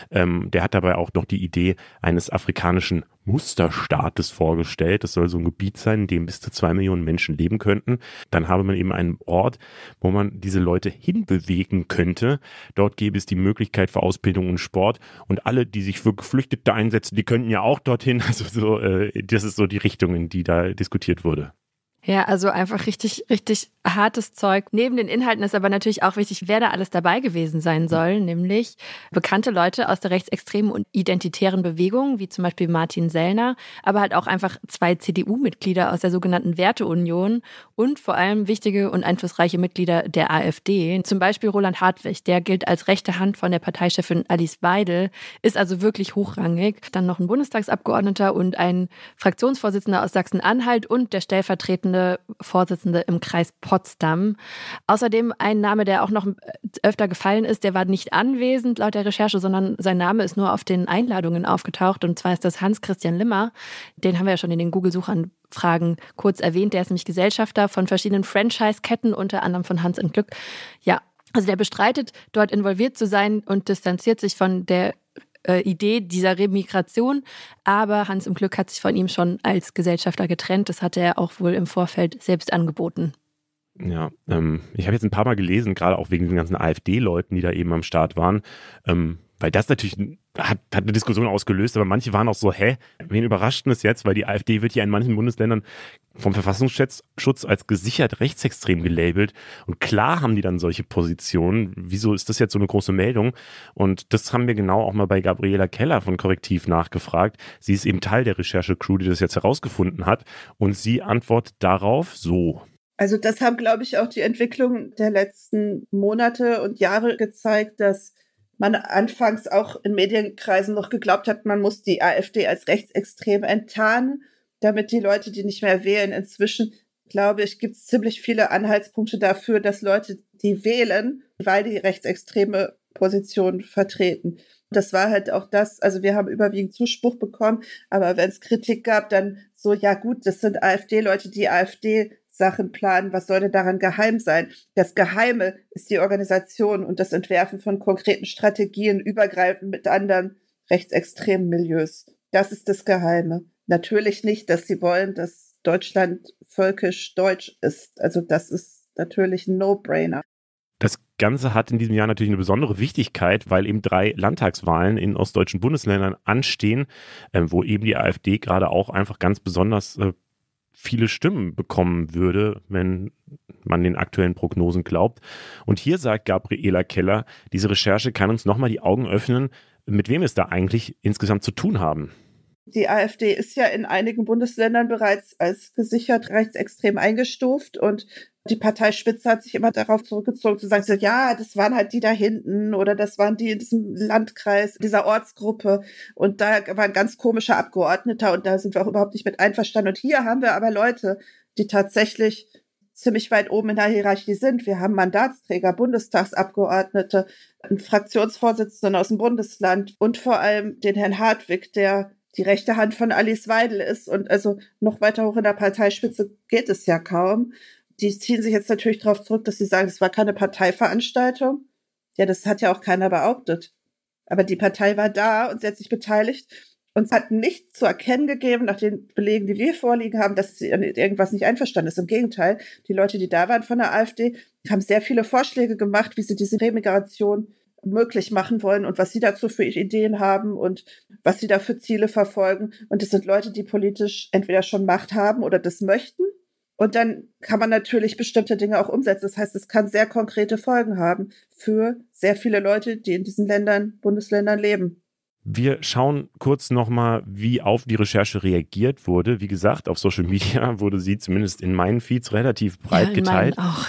Der hat dabei auch noch die Idee eines afrikanischen Musterstaates vorgestellt. Das soll so ein Gebiet sein, in dem bis zu 2 Millionen Menschen leben könnten. Dann habe man eben einen Ort, wo man diese Leute hinbewegen könnte. Dort gäbe es die Möglichkeit für Ausbildung und Sport und alle, die sich für Geflüchtete einsetzen, die könnten ja auch dorthin. Also das ist so die Richtung, in die da diskutiert wurde. Ja, also einfach richtig, richtig hartes Zeug. Neben den Inhalten ist aber natürlich auch wichtig, wer da alles dabei gewesen sein soll, nämlich bekannte Leute aus der rechtsextremen und identitären Bewegung, wie zum Beispiel Martin Sellner, aber halt auch einfach 2 CDU-Mitglieder aus der sogenannten Werteunion und vor allem wichtige und einflussreiche Mitglieder der AfD. Zum Beispiel Roland Hartwig, der gilt als rechte Hand von der Parteichefin Alice Weidel, ist also wirklich hochrangig. Dann noch ein Bundestagsabgeordneter und ein Fraktionsvorsitzender aus Sachsen-Anhalt und der stellvertretende Vorsitzende im Kreis Potsdam. Außerdem ein Name, der auch noch öfter gefallen ist, der war nicht anwesend laut der Recherche, sondern sein Name ist nur auf den Einladungen aufgetaucht, und zwar ist das Hans-Christian Limmer. Den haben wir ja schon in den Google-Suchanfragen kurz erwähnt. Der ist nämlich Gesellschafter von verschiedenen Franchise-Ketten, unter anderem von Hans im Glück. Ja, also der bestreitet, dort involviert zu sein und distanziert sich von der Idee dieser Remigration, aber Hans im Glück hat sich von ihm schon als Gesellschafter getrennt. Das hatte er auch wohl im Vorfeld selbst angeboten. Ja, ich habe jetzt ein paar Mal gelesen, gerade auch wegen den ganzen AfD-Leuten, die da eben am Start waren, weil das natürlich hat eine Diskussion ausgelöst, aber manche waren auch so, wen überrascht denn das jetzt? Weil die AfD wird ja in manchen Bundesländern vom Verfassungsschutz als gesichert rechtsextrem gelabelt, und klar haben die dann solche Positionen. Wieso ist das jetzt so eine große Meldung? Und das haben wir genau auch mal bei Gabriela Keller von Korrektiv nachgefragt. Sie ist eben Teil der Recherche-Crew, die das jetzt herausgefunden hat, und sie antwortet darauf so. Also das haben, glaube ich, auch die Entwicklungen der letzten Monate und Jahre gezeigt, dass man anfangs auch in Medienkreisen noch geglaubt hat, man muss die AfD als rechtsextrem enttarnen, damit die Leute die nicht mehr wählen. Inzwischen, glaube ich, gibt es ziemlich viele Anhaltspunkte dafür, dass Leute die wählen, weil die rechtsextreme Position vertreten. Das war halt auch das, also wir haben überwiegend Zuspruch bekommen, aber wenn es Kritik gab, dann so, ja gut, das sind AfD-Leute, die AfD-Sachen planen, was soll denn daran geheim sein? Das Geheime ist die Organisation und das Entwerfen von konkreten Strategien übergreifend mit anderen rechtsextremen Milieus. Das ist das Geheime. Natürlich nicht, dass sie wollen, dass Deutschland völkisch deutsch ist. Also das ist natürlich ein No-Brainer. Das Ganze hat in diesem Jahr natürlich eine besondere Wichtigkeit, weil eben 3 Landtagswahlen in ostdeutschen Bundesländern anstehen, wo eben die AfD gerade auch einfach ganz besonders viele Stimmen bekommen würde, wenn man den aktuellen Prognosen glaubt. Und hier sagt Gabriela Keller, diese Recherche kann uns nochmal die Augen öffnen, mit wem wir es da eigentlich insgesamt zu tun haben. Die AfD ist ja in einigen Bundesländern bereits als gesichert rechtsextrem eingestuft, und die Parteispitze hat sich immer darauf zurückgezogen, zu sagen, so, ja, das waren halt die da hinten oder das waren die in diesem Landkreis, dieser Ortsgruppe, und da war ein ganz komischer Abgeordneter und da sind wir auch überhaupt nicht mit einverstanden. Und hier haben wir aber Leute, die tatsächlich ziemlich weit oben in der Hierarchie sind. Wir haben Mandatsträger, Bundestagsabgeordnete, einen Fraktionsvorsitzenden aus dem Bundesland und vor allem den Herrn Hartwig, der die rechte Hand von Alice Weidel ist, und also noch weiter hoch in der Parteispitze geht es ja kaum. Die ziehen sich jetzt natürlich darauf zurück, dass sie sagen, es war keine Parteiveranstaltung. Ja, das hat ja auch keiner behauptet. Aber die Partei war da und sie hat sich beteiligt und hat nicht zu erkennen gegeben, nach den Belegen, die wir vorliegen haben, dass sie an irgendwas nicht einverstanden ist. Im Gegenteil, die Leute, die da waren von der AfD, haben sehr viele Vorschläge gemacht, wie sie diese Remigration möglich machen wollen und was sie dazu für Ideen haben und was sie da für Ziele verfolgen. Und das sind Leute, die politisch entweder schon Macht haben oder das möchten. Und dann kann man natürlich bestimmte Dinge auch umsetzen. Das heißt, es kann sehr konkrete Folgen haben für sehr viele Leute, die in diesen Bundesländern leben. Wir schauen kurz nochmal, wie auf die Recherche reagiert wurde. Wie gesagt, auf Social Media wurde sie zumindest in meinen Feeds relativ breit geteilt. Auch.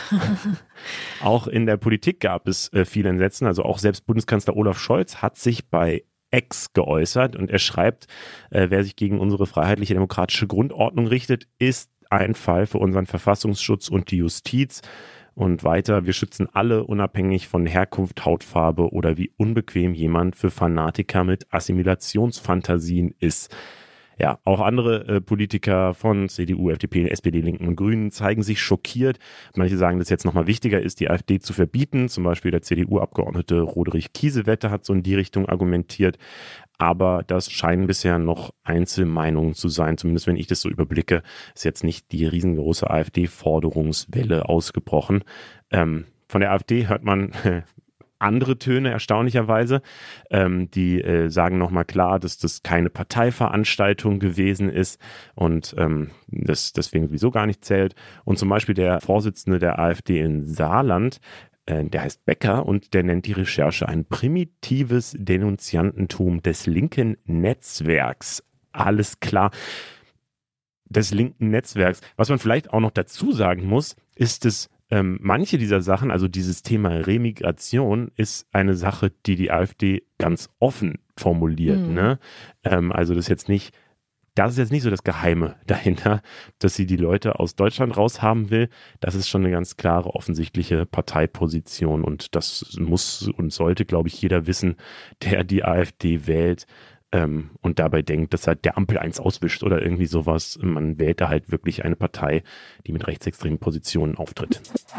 Auch in der Politik gab es viele Entsetzen. Also auch selbst Bundeskanzler Olaf Scholz hat sich bei X geäußert und er schreibt, wer sich gegen unsere freiheitliche demokratische Grundordnung richtet, ist ein Fall für unseren Verfassungsschutz und die Justiz. Und weiter, wir schützen alle unabhängig von Herkunft, Hautfarbe oder wie unbequem jemand für Fanatiker mit Assimilationsfantasien ist. Ja, auch andere Politiker von CDU, FDP, SPD, Linken und Grünen zeigen sich schockiert. Manche sagen, dass jetzt nochmal wichtiger ist, die AfD zu verbieten. Zum Beispiel der CDU-Abgeordnete Roderich Kiesewetter hat so in die Richtung argumentiert. Aber das scheinen bisher noch Einzelmeinungen zu sein. Zumindest wenn ich das so überblicke, ist jetzt nicht die riesengroße AfD-Forderungswelle ausgebrochen. Von der AfD hört man andere Töne, erstaunlicherweise. Die sagen nochmal klar, dass das keine Parteiveranstaltung gewesen ist und das deswegen sowieso gar nicht zählt. Und zum Beispiel der Vorsitzende der AfD in Saarland, der heißt Becker und der nennt die Recherche ein primitives Denunziantentum des linken Netzwerks. Alles klar. Des linken Netzwerks. Was man vielleicht auch noch dazu sagen muss, ist es, manche dieser Sachen, also dieses Thema Remigration, ist eine Sache, die die AfD ganz offen formuliert. Ne? Also das ist jetzt nicht so das Geheime dahinter, dass sie die Leute aus Deutschland raushaben will. Das ist schon eine ganz klare, offensichtliche Parteiposition und das muss und sollte, glaube ich, jeder wissen, der die AfD wählt. Und dabei denkt, dass halt der Ampel eins auswischt oder irgendwie sowas. Man wählt da halt wirklich eine Partei, die mit rechtsextremen Positionen auftritt.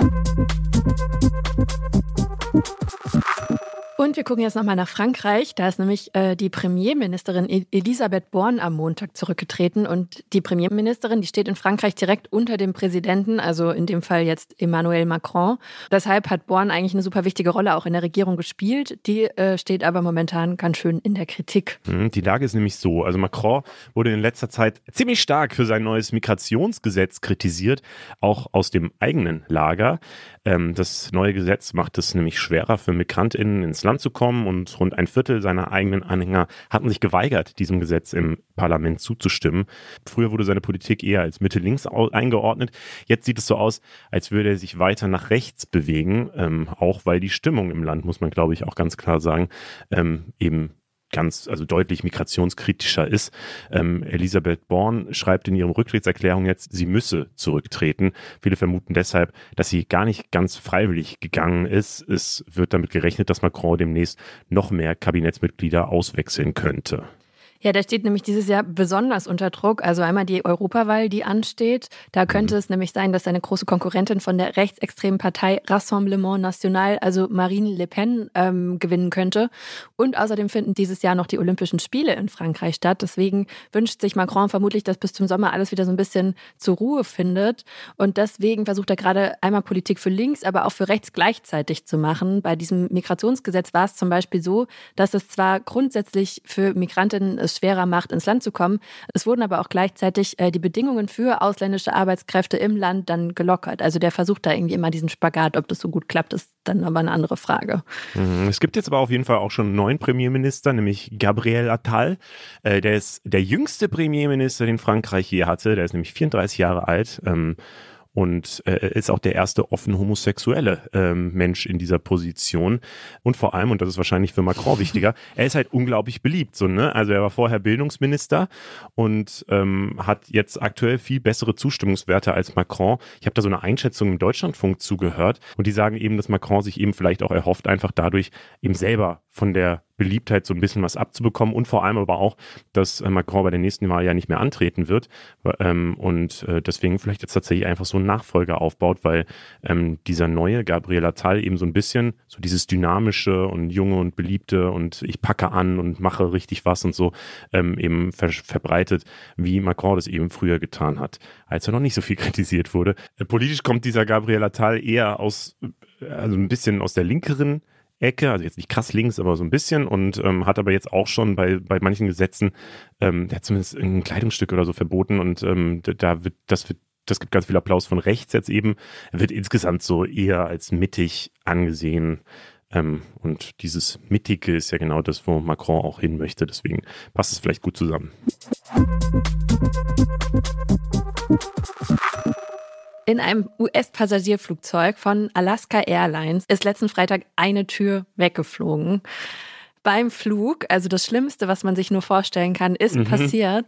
Und wir gucken jetzt nochmal nach Frankreich. Da ist nämlich die Premierministerin Elisabeth Borne am Montag zurückgetreten. Und die Premierministerin, die steht in Frankreich direkt unter dem Präsidenten, also in dem Fall jetzt Emmanuel Macron. Deshalb hat Borne eigentlich eine super wichtige Rolle auch in der Regierung gespielt. Die steht aber momentan ganz schön in der Kritik. Die Lage ist nämlich so. Also Macron wurde in letzter Zeit ziemlich stark für sein neues Migrationsgesetz kritisiert, auch aus dem eigenen Lager. Das neue Gesetz macht es nämlich schwerer für MigrantInnen ins Land zu kommen und rund ein Viertel seiner eigenen Anhänger hatten sich geweigert, diesem Gesetz im Parlament zuzustimmen. Früher wurde seine Politik eher als Mitte-Links eingeordnet. Jetzt sieht es so aus, als würde er sich weiter nach rechts bewegen, auch weil die Stimmung im Land, muss man glaube ich auch ganz klar sagen, eben also deutlich migrationskritischer ist. Elisabeth Borne schreibt in ihrem Rücktrittserklärung jetzt, sie müsse zurücktreten. Viele vermuten deshalb, dass sie gar nicht ganz freiwillig gegangen ist. Es wird damit gerechnet, dass Macron demnächst noch mehr Kabinettsmitglieder auswechseln könnte. Ja, der steht nämlich dieses Jahr besonders unter Druck. Also einmal die Europawahl, die ansteht. Da könnte es nämlich sein, dass seine große Konkurrentin von der rechtsextremen Partei Rassemblement National, also Marine Le Pen, gewinnen könnte. Und außerdem finden dieses Jahr noch die Olympischen Spiele in Frankreich statt. Deswegen wünscht sich Macron vermutlich, dass bis zum Sommer alles wieder so ein bisschen zur Ruhe findet. Und deswegen versucht er gerade einmal Politik für links, aber auch für rechts gleichzeitig zu machen. Bei diesem Migrationsgesetz war es zum Beispiel so, dass es zwar grundsätzlich für Migrantinnen es schwerer macht, ins Land zu kommen. Es wurden aber auch gleichzeitig die Bedingungen für ausländische Arbeitskräfte im Land dann gelockert. Also der versucht da irgendwie immer diesen Spagat. Ob das so gut klappt, ist dann aber eine andere Frage. Es gibt jetzt aber auf jeden Fall auch schon einen neuen Premierminister, nämlich Gabriel Attal. Der ist der jüngste Premierminister, den Frankreich je hatte. Der ist nämlich 34 Jahre alt. Und ist auch der erste offen homosexuelle Mensch in dieser Position. Und vor allem, und das ist wahrscheinlich für Macron wichtiger, er ist halt unglaublich beliebt. So, ne? Also er war vorher Bildungsminister und hat jetzt aktuell viel bessere Zustimmungswerte als Macron. Ich habe da so eine Einschätzung im Deutschlandfunk zugehört und die sagen eben, dass Macron sich eben vielleicht auch erhofft, einfach dadurch eben selber von der Beliebtheit so ein bisschen was abzubekommen und vor allem aber auch, dass Macron bei der nächsten Wahl ja nicht mehr antreten wird und deswegen vielleicht jetzt tatsächlich einfach so einen Nachfolger aufbaut, weil dieser neue Gabriel Attal eben so ein bisschen so dieses dynamische und junge und beliebte und ich packe an und mache richtig was und so eben verbreitet, wie Macron das eben früher getan hat, als er noch nicht so viel kritisiert wurde. Politisch kommt dieser Gabriel Attal eher also ein bisschen aus der linkeren Ecke, also jetzt nicht krass links, aber so ein bisschen und hat aber jetzt auch schon bei manchen Gesetzen, der hat zumindest ein Kleidungsstück oder so verboten und das gibt ganz viel Applaus von rechts jetzt eben, wird insgesamt so eher als mittig angesehen und dieses Mittige ist ja genau das, wo Macron auch hin möchte, deswegen passt es vielleicht gut zusammen. In einem US-Passagierflugzeug von Alaska Airlines ist letzten Freitag eine Tür weggeflogen. beim Flug. Also das Schlimmste, was man sich nur vorstellen kann, ist passiert.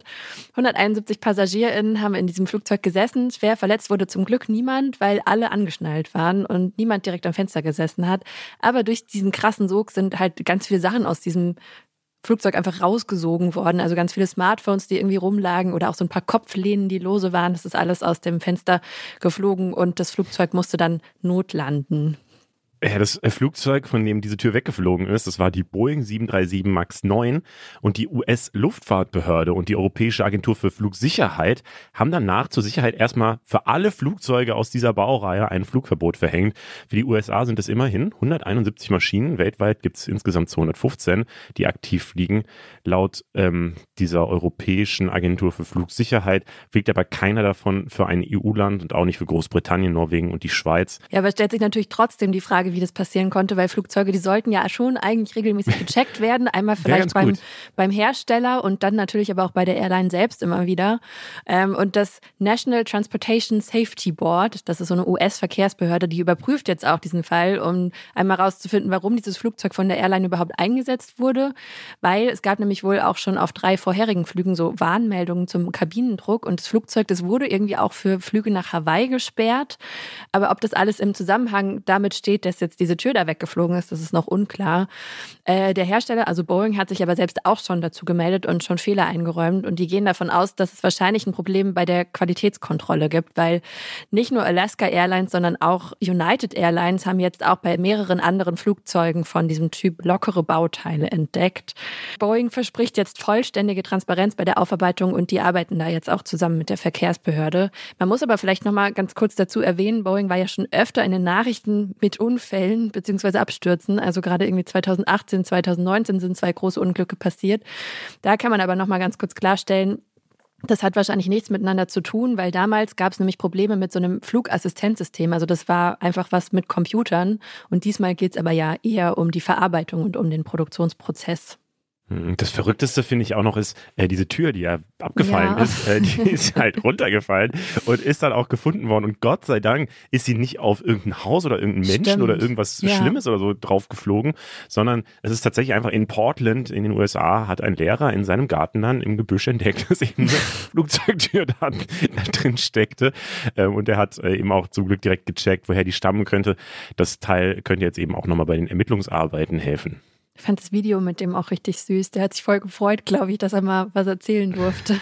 171 PassagierInnen haben in diesem Flugzeug gesessen. Schwer verletzt wurde zum Glück niemand, weil alle angeschnallt waren und niemand direkt am Fenster gesessen hat. Aber durch diesen krassen Sog sind halt ganz viele Sachen aus diesem Flugzeug einfach rausgesogen worden. Also ganz viele Smartphones, die irgendwie rumlagen oder auch so ein paar Kopflehnen, die lose waren. Das ist alles aus dem Fenster geflogen und das Flugzeug musste dann notlanden. Ja, das Flugzeug, von dem diese Tür weggeflogen ist, das war die Boeing 737 MAX 9 und die US-Luftfahrtbehörde und die Europäische Agentur für Flugsicherheit haben danach zur Sicherheit erstmal für alle Flugzeuge aus dieser Baureihe ein Flugverbot verhängt. Für die USA sind es immerhin 171 Maschinen. Weltweit gibt es insgesamt 215, die aktiv fliegen. Laut dieser Europäischen Agentur für Flugsicherheit fliegt aber keiner davon für ein EU-Land und auch nicht für Großbritannien, Norwegen und die Schweiz. Ja, aber stellt sich natürlich trotzdem die Frage, wie das passieren konnte, weil Flugzeuge, die sollten ja schon eigentlich regelmäßig gecheckt werden. Einmal vielleicht beim Hersteller und dann natürlich aber auch bei der Airline selbst immer wieder. Und das National Transportation Safety Board, das ist so eine US-Verkehrsbehörde, die überprüft jetzt auch diesen Fall, um einmal rauszufinden, warum dieses Flugzeug von der Airline überhaupt eingesetzt wurde. Weil es gab nämlich wohl auch schon auf 3 vorherigen Flügen so Warnmeldungen zum Kabinendruck und das Flugzeug, das wurde irgendwie auch für Flüge nach Hawaii gesperrt. Aber ob das alles im Zusammenhang damit steht, dass jetzt diese Tür da weggeflogen ist, das ist noch unklar. Der Hersteller, also Boeing, hat sich aber selbst auch schon dazu gemeldet und schon Fehler eingeräumt. Und die gehen davon aus, dass es wahrscheinlich ein Problem bei der Qualitätskontrolle gibt, weil nicht nur Alaska Airlines, sondern auch United Airlines haben jetzt auch bei mehreren anderen Flugzeugen von diesem Typ lockere Bauteile entdeckt. Boeing verspricht jetzt vollständige Transparenz bei der Aufarbeitung und die arbeiten da jetzt auch zusammen mit der Verkehrsbehörde. Man muss aber vielleicht noch mal ganz kurz dazu erwähnen, Boeing war ja schon öfter in den Nachrichten mit Unfällen bzw. Abstürzen. Also gerade irgendwie 2018, 2019 sind 2 große Unglücke passiert. Da kann man aber noch mal ganz kurz klarstellen, das hat wahrscheinlich nichts miteinander zu tun, weil damals gab es nämlich Probleme mit so einem Flugassistenzsystem. Also das war einfach was mit Computern. Und diesmal geht es aber ja eher um die Verarbeitung und um den Produktionsprozess. Das Verrückteste finde ich auch noch ist, diese Tür, die ja abgefallen ist, die ist halt runtergefallen und ist dann auch gefunden worden. Und Gott sei Dank ist sie nicht auf irgendein Haus oder irgendeinen Menschen oder irgendwas Schlimmes oder so drauf geflogen, sondern es ist tatsächlich einfach in Portland in den USA hat ein Lehrer in seinem Garten dann im Gebüsch entdeckt, dass eben eine Flugzeugtür da drin steckte. Und er hat eben auch zum Glück direkt gecheckt, woher die stammen könnte. Das Teil könnte jetzt eben auch nochmal bei den Ermittlungsarbeiten helfen. Ich fand das Video mit dem auch richtig süß. Der hat sich voll gefreut, glaube ich, dass er mal was erzählen durfte.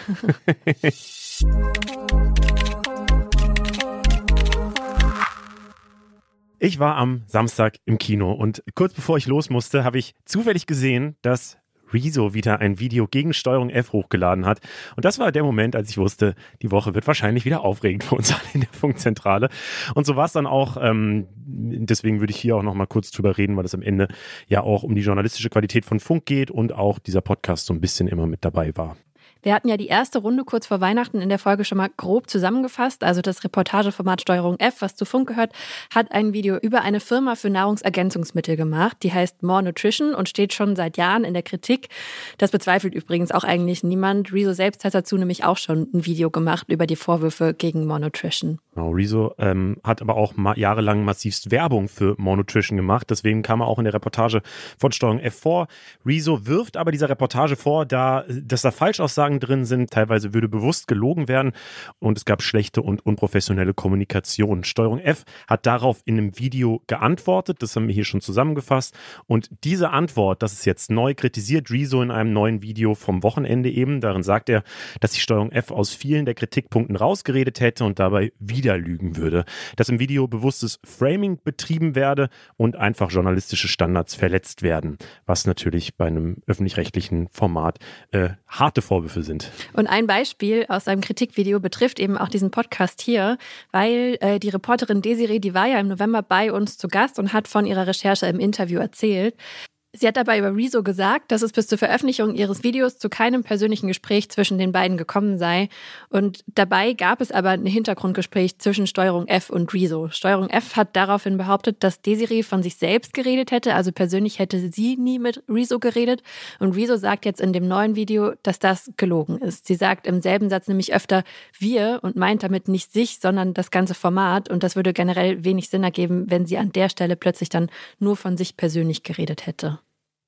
Ich war am Samstag im Kino und kurz bevor ich los musste, habe ich zufällig gesehen, dass Rezo wieder ein Video gegen Steuerung F hochgeladen hat. Und das war der Moment, als ich wusste, die Woche wird wahrscheinlich wieder aufregend für uns alle in der Funkzentrale. Und so war es dann auch. Deswegen würde ich hier auch noch mal kurz drüber reden, weil es am Ende ja auch um die journalistische Qualität von Funk geht und auch dieser Podcast so ein bisschen immer mit dabei war. Wir hatten ja die erste Runde kurz vor Weihnachten in der Folge schon mal grob zusammengefasst. Also das Reportageformat Steuerung F, was zu Funk gehört, hat ein Video über eine Firma für Nahrungsergänzungsmittel gemacht. Die heißt More Nutrition und steht schon seit Jahren in der Kritik. Das bezweifelt übrigens auch eigentlich niemand. Rezo selbst hat dazu nämlich auch schon ein Video gemacht über die Vorwürfe gegen More Nutrition. Genau, Rezo hat aber auch jahrelang massivst Werbung für More Nutrition gemacht. Deswegen kam er auch in der Reportage von Steuerung F vor. Rezo wirft aber dieser Reportage vor, dass da Falschaussagen drin sind. Teilweise würde bewusst gelogen werden und es gab schlechte und unprofessionelle Kommunikation. Steuerung F hat darauf in einem Video geantwortet. Das haben wir hier schon zusammengefasst. Und diese Antwort, das ist jetzt neu, kritisiert Rezo in einem neuen Video vom Wochenende eben. Darin sagt er, dass die Steuerung F aus vielen der Kritikpunkten rausgeredet hätte und dabei wieder lügen würde. Dass im Video bewusstes Framing betrieben werde und einfach journalistische Standards verletzt werden. Was natürlich bei einem öffentlich-rechtlichen Format harte Vorwürfe sind. Und ein Beispiel aus einem Kritikvideo betrifft eben auch diesen Podcast hier, weil die Reporterin Desiree, die war ja im November bei uns zu Gast und hat von ihrer Recherche im Interview erzählt. Sie hat dabei über Rezo gesagt, dass es bis zur Veröffentlichung ihres Videos zu keinem persönlichen Gespräch zwischen den beiden gekommen sei. Und dabei gab es aber ein Hintergrundgespräch zwischen Steuerung F und Rezo. Steuerung F hat daraufhin behauptet, dass Desiree von sich selbst geredet hätte, also persönlich hätte sie nie mit Rezo geredet. Und Rezo sagt jetzt in dem neuen Video, dass das gelogen ist. Sie sagt im selben Satz nämlich öfter wir und meint damit nicht sich, sondern das ganze Format. Und das würde generell wenig Sinn ergeben, wenn sie an der Stelle plötzlich dann nur von sich persönlich geredet hätte.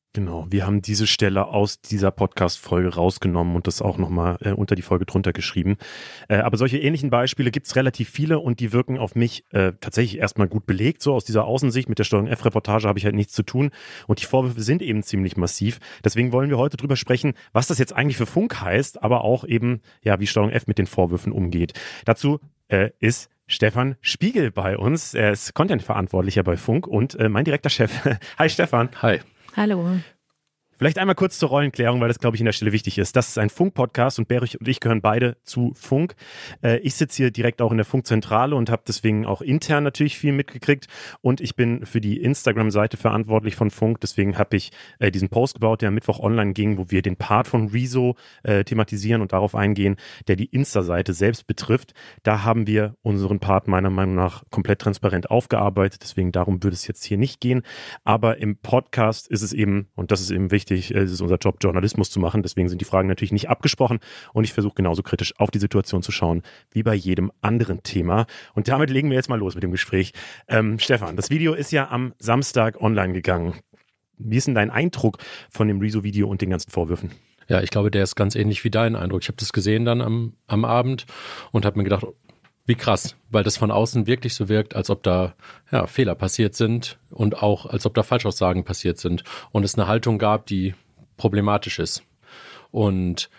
Genau, wir haben diese Stelle aus dieser Podcast-Folge rausgenommen und das auch nochmal unter die Folge drunter geschrieben. Aber solche ähnlichen Beispiele gibt es relativ viele und die wirken auf mich tatsächlich erstmal gut belegt. So aus dieser Außensicht mit der Steuerung F-Reportage habe ich halt nichts zu tun und die Vorwürfe sind eben ziemlich massiv. Deswegen wollen wir heute drüber sprechen, was das jetzt eigentlich für Funk heißt, aber auch eben, ja, wie Steuerung F mit den Vorwürfen umgeht. Dazu ist Stefan Spiegel bei uns. Er ist Content-Verantwortlicher bei Funk und mein direkter Chef. Hi Stefan. Hi. Hallo. Vielleicht einmal kurz zur Rollenklärung, weil das, glaube ich, in der Stelle wichtig ist. Das ist ein Funk-Podcast und Berich und ich gehören beide zu Funk. Ich sitze hier direkt auch in der Funkzentrale und habe deswegen auch intern natürlich viel mitgekriegt. Und ich bin für die Instagram-Seite verantwortlich von Funk. Deswegen habe ich diesen Post gebaut, der am Mittwoch online ging, wo wir den Part von Rezo thematisieren und darauf eingehen, der die Insta-Seite selbst betrifft. Da haben wir unseren Part meiner Meinung nach komplett transparent aufgearbeitet. Deswegen darum würde es jetzt hier nicht gehen. Aber im Podcast ist es eben, und das ist eben wichtig, es ist unser Job, Journalismus zu machen. Deswegen sind die Fragen natürlich nicht abgesprochen und ich versuche genauso kritisch auf die Situation zu schauen, wie bei jedem anderen Thema. Und damit legen wir jetzt mal los mit dem Gespräch. Stefan, das Video ist ja am Samstag online gegangen. Wie ist denn dein Eindruck von dem Rezo-Video und den ganzen Vorwürfen? Ja, ich glaube, der ist ganz ähnlich wie dein Eindruck. Ich habe das gesehen dann am Abend und habe mir gedacht, wie krass, weil das von außen wirklich so wirkt, als ob da Fehler passiert sind und auch als ob da Falschaussagen passiert sind und es eine Haltung gab, die problematisch ist. Und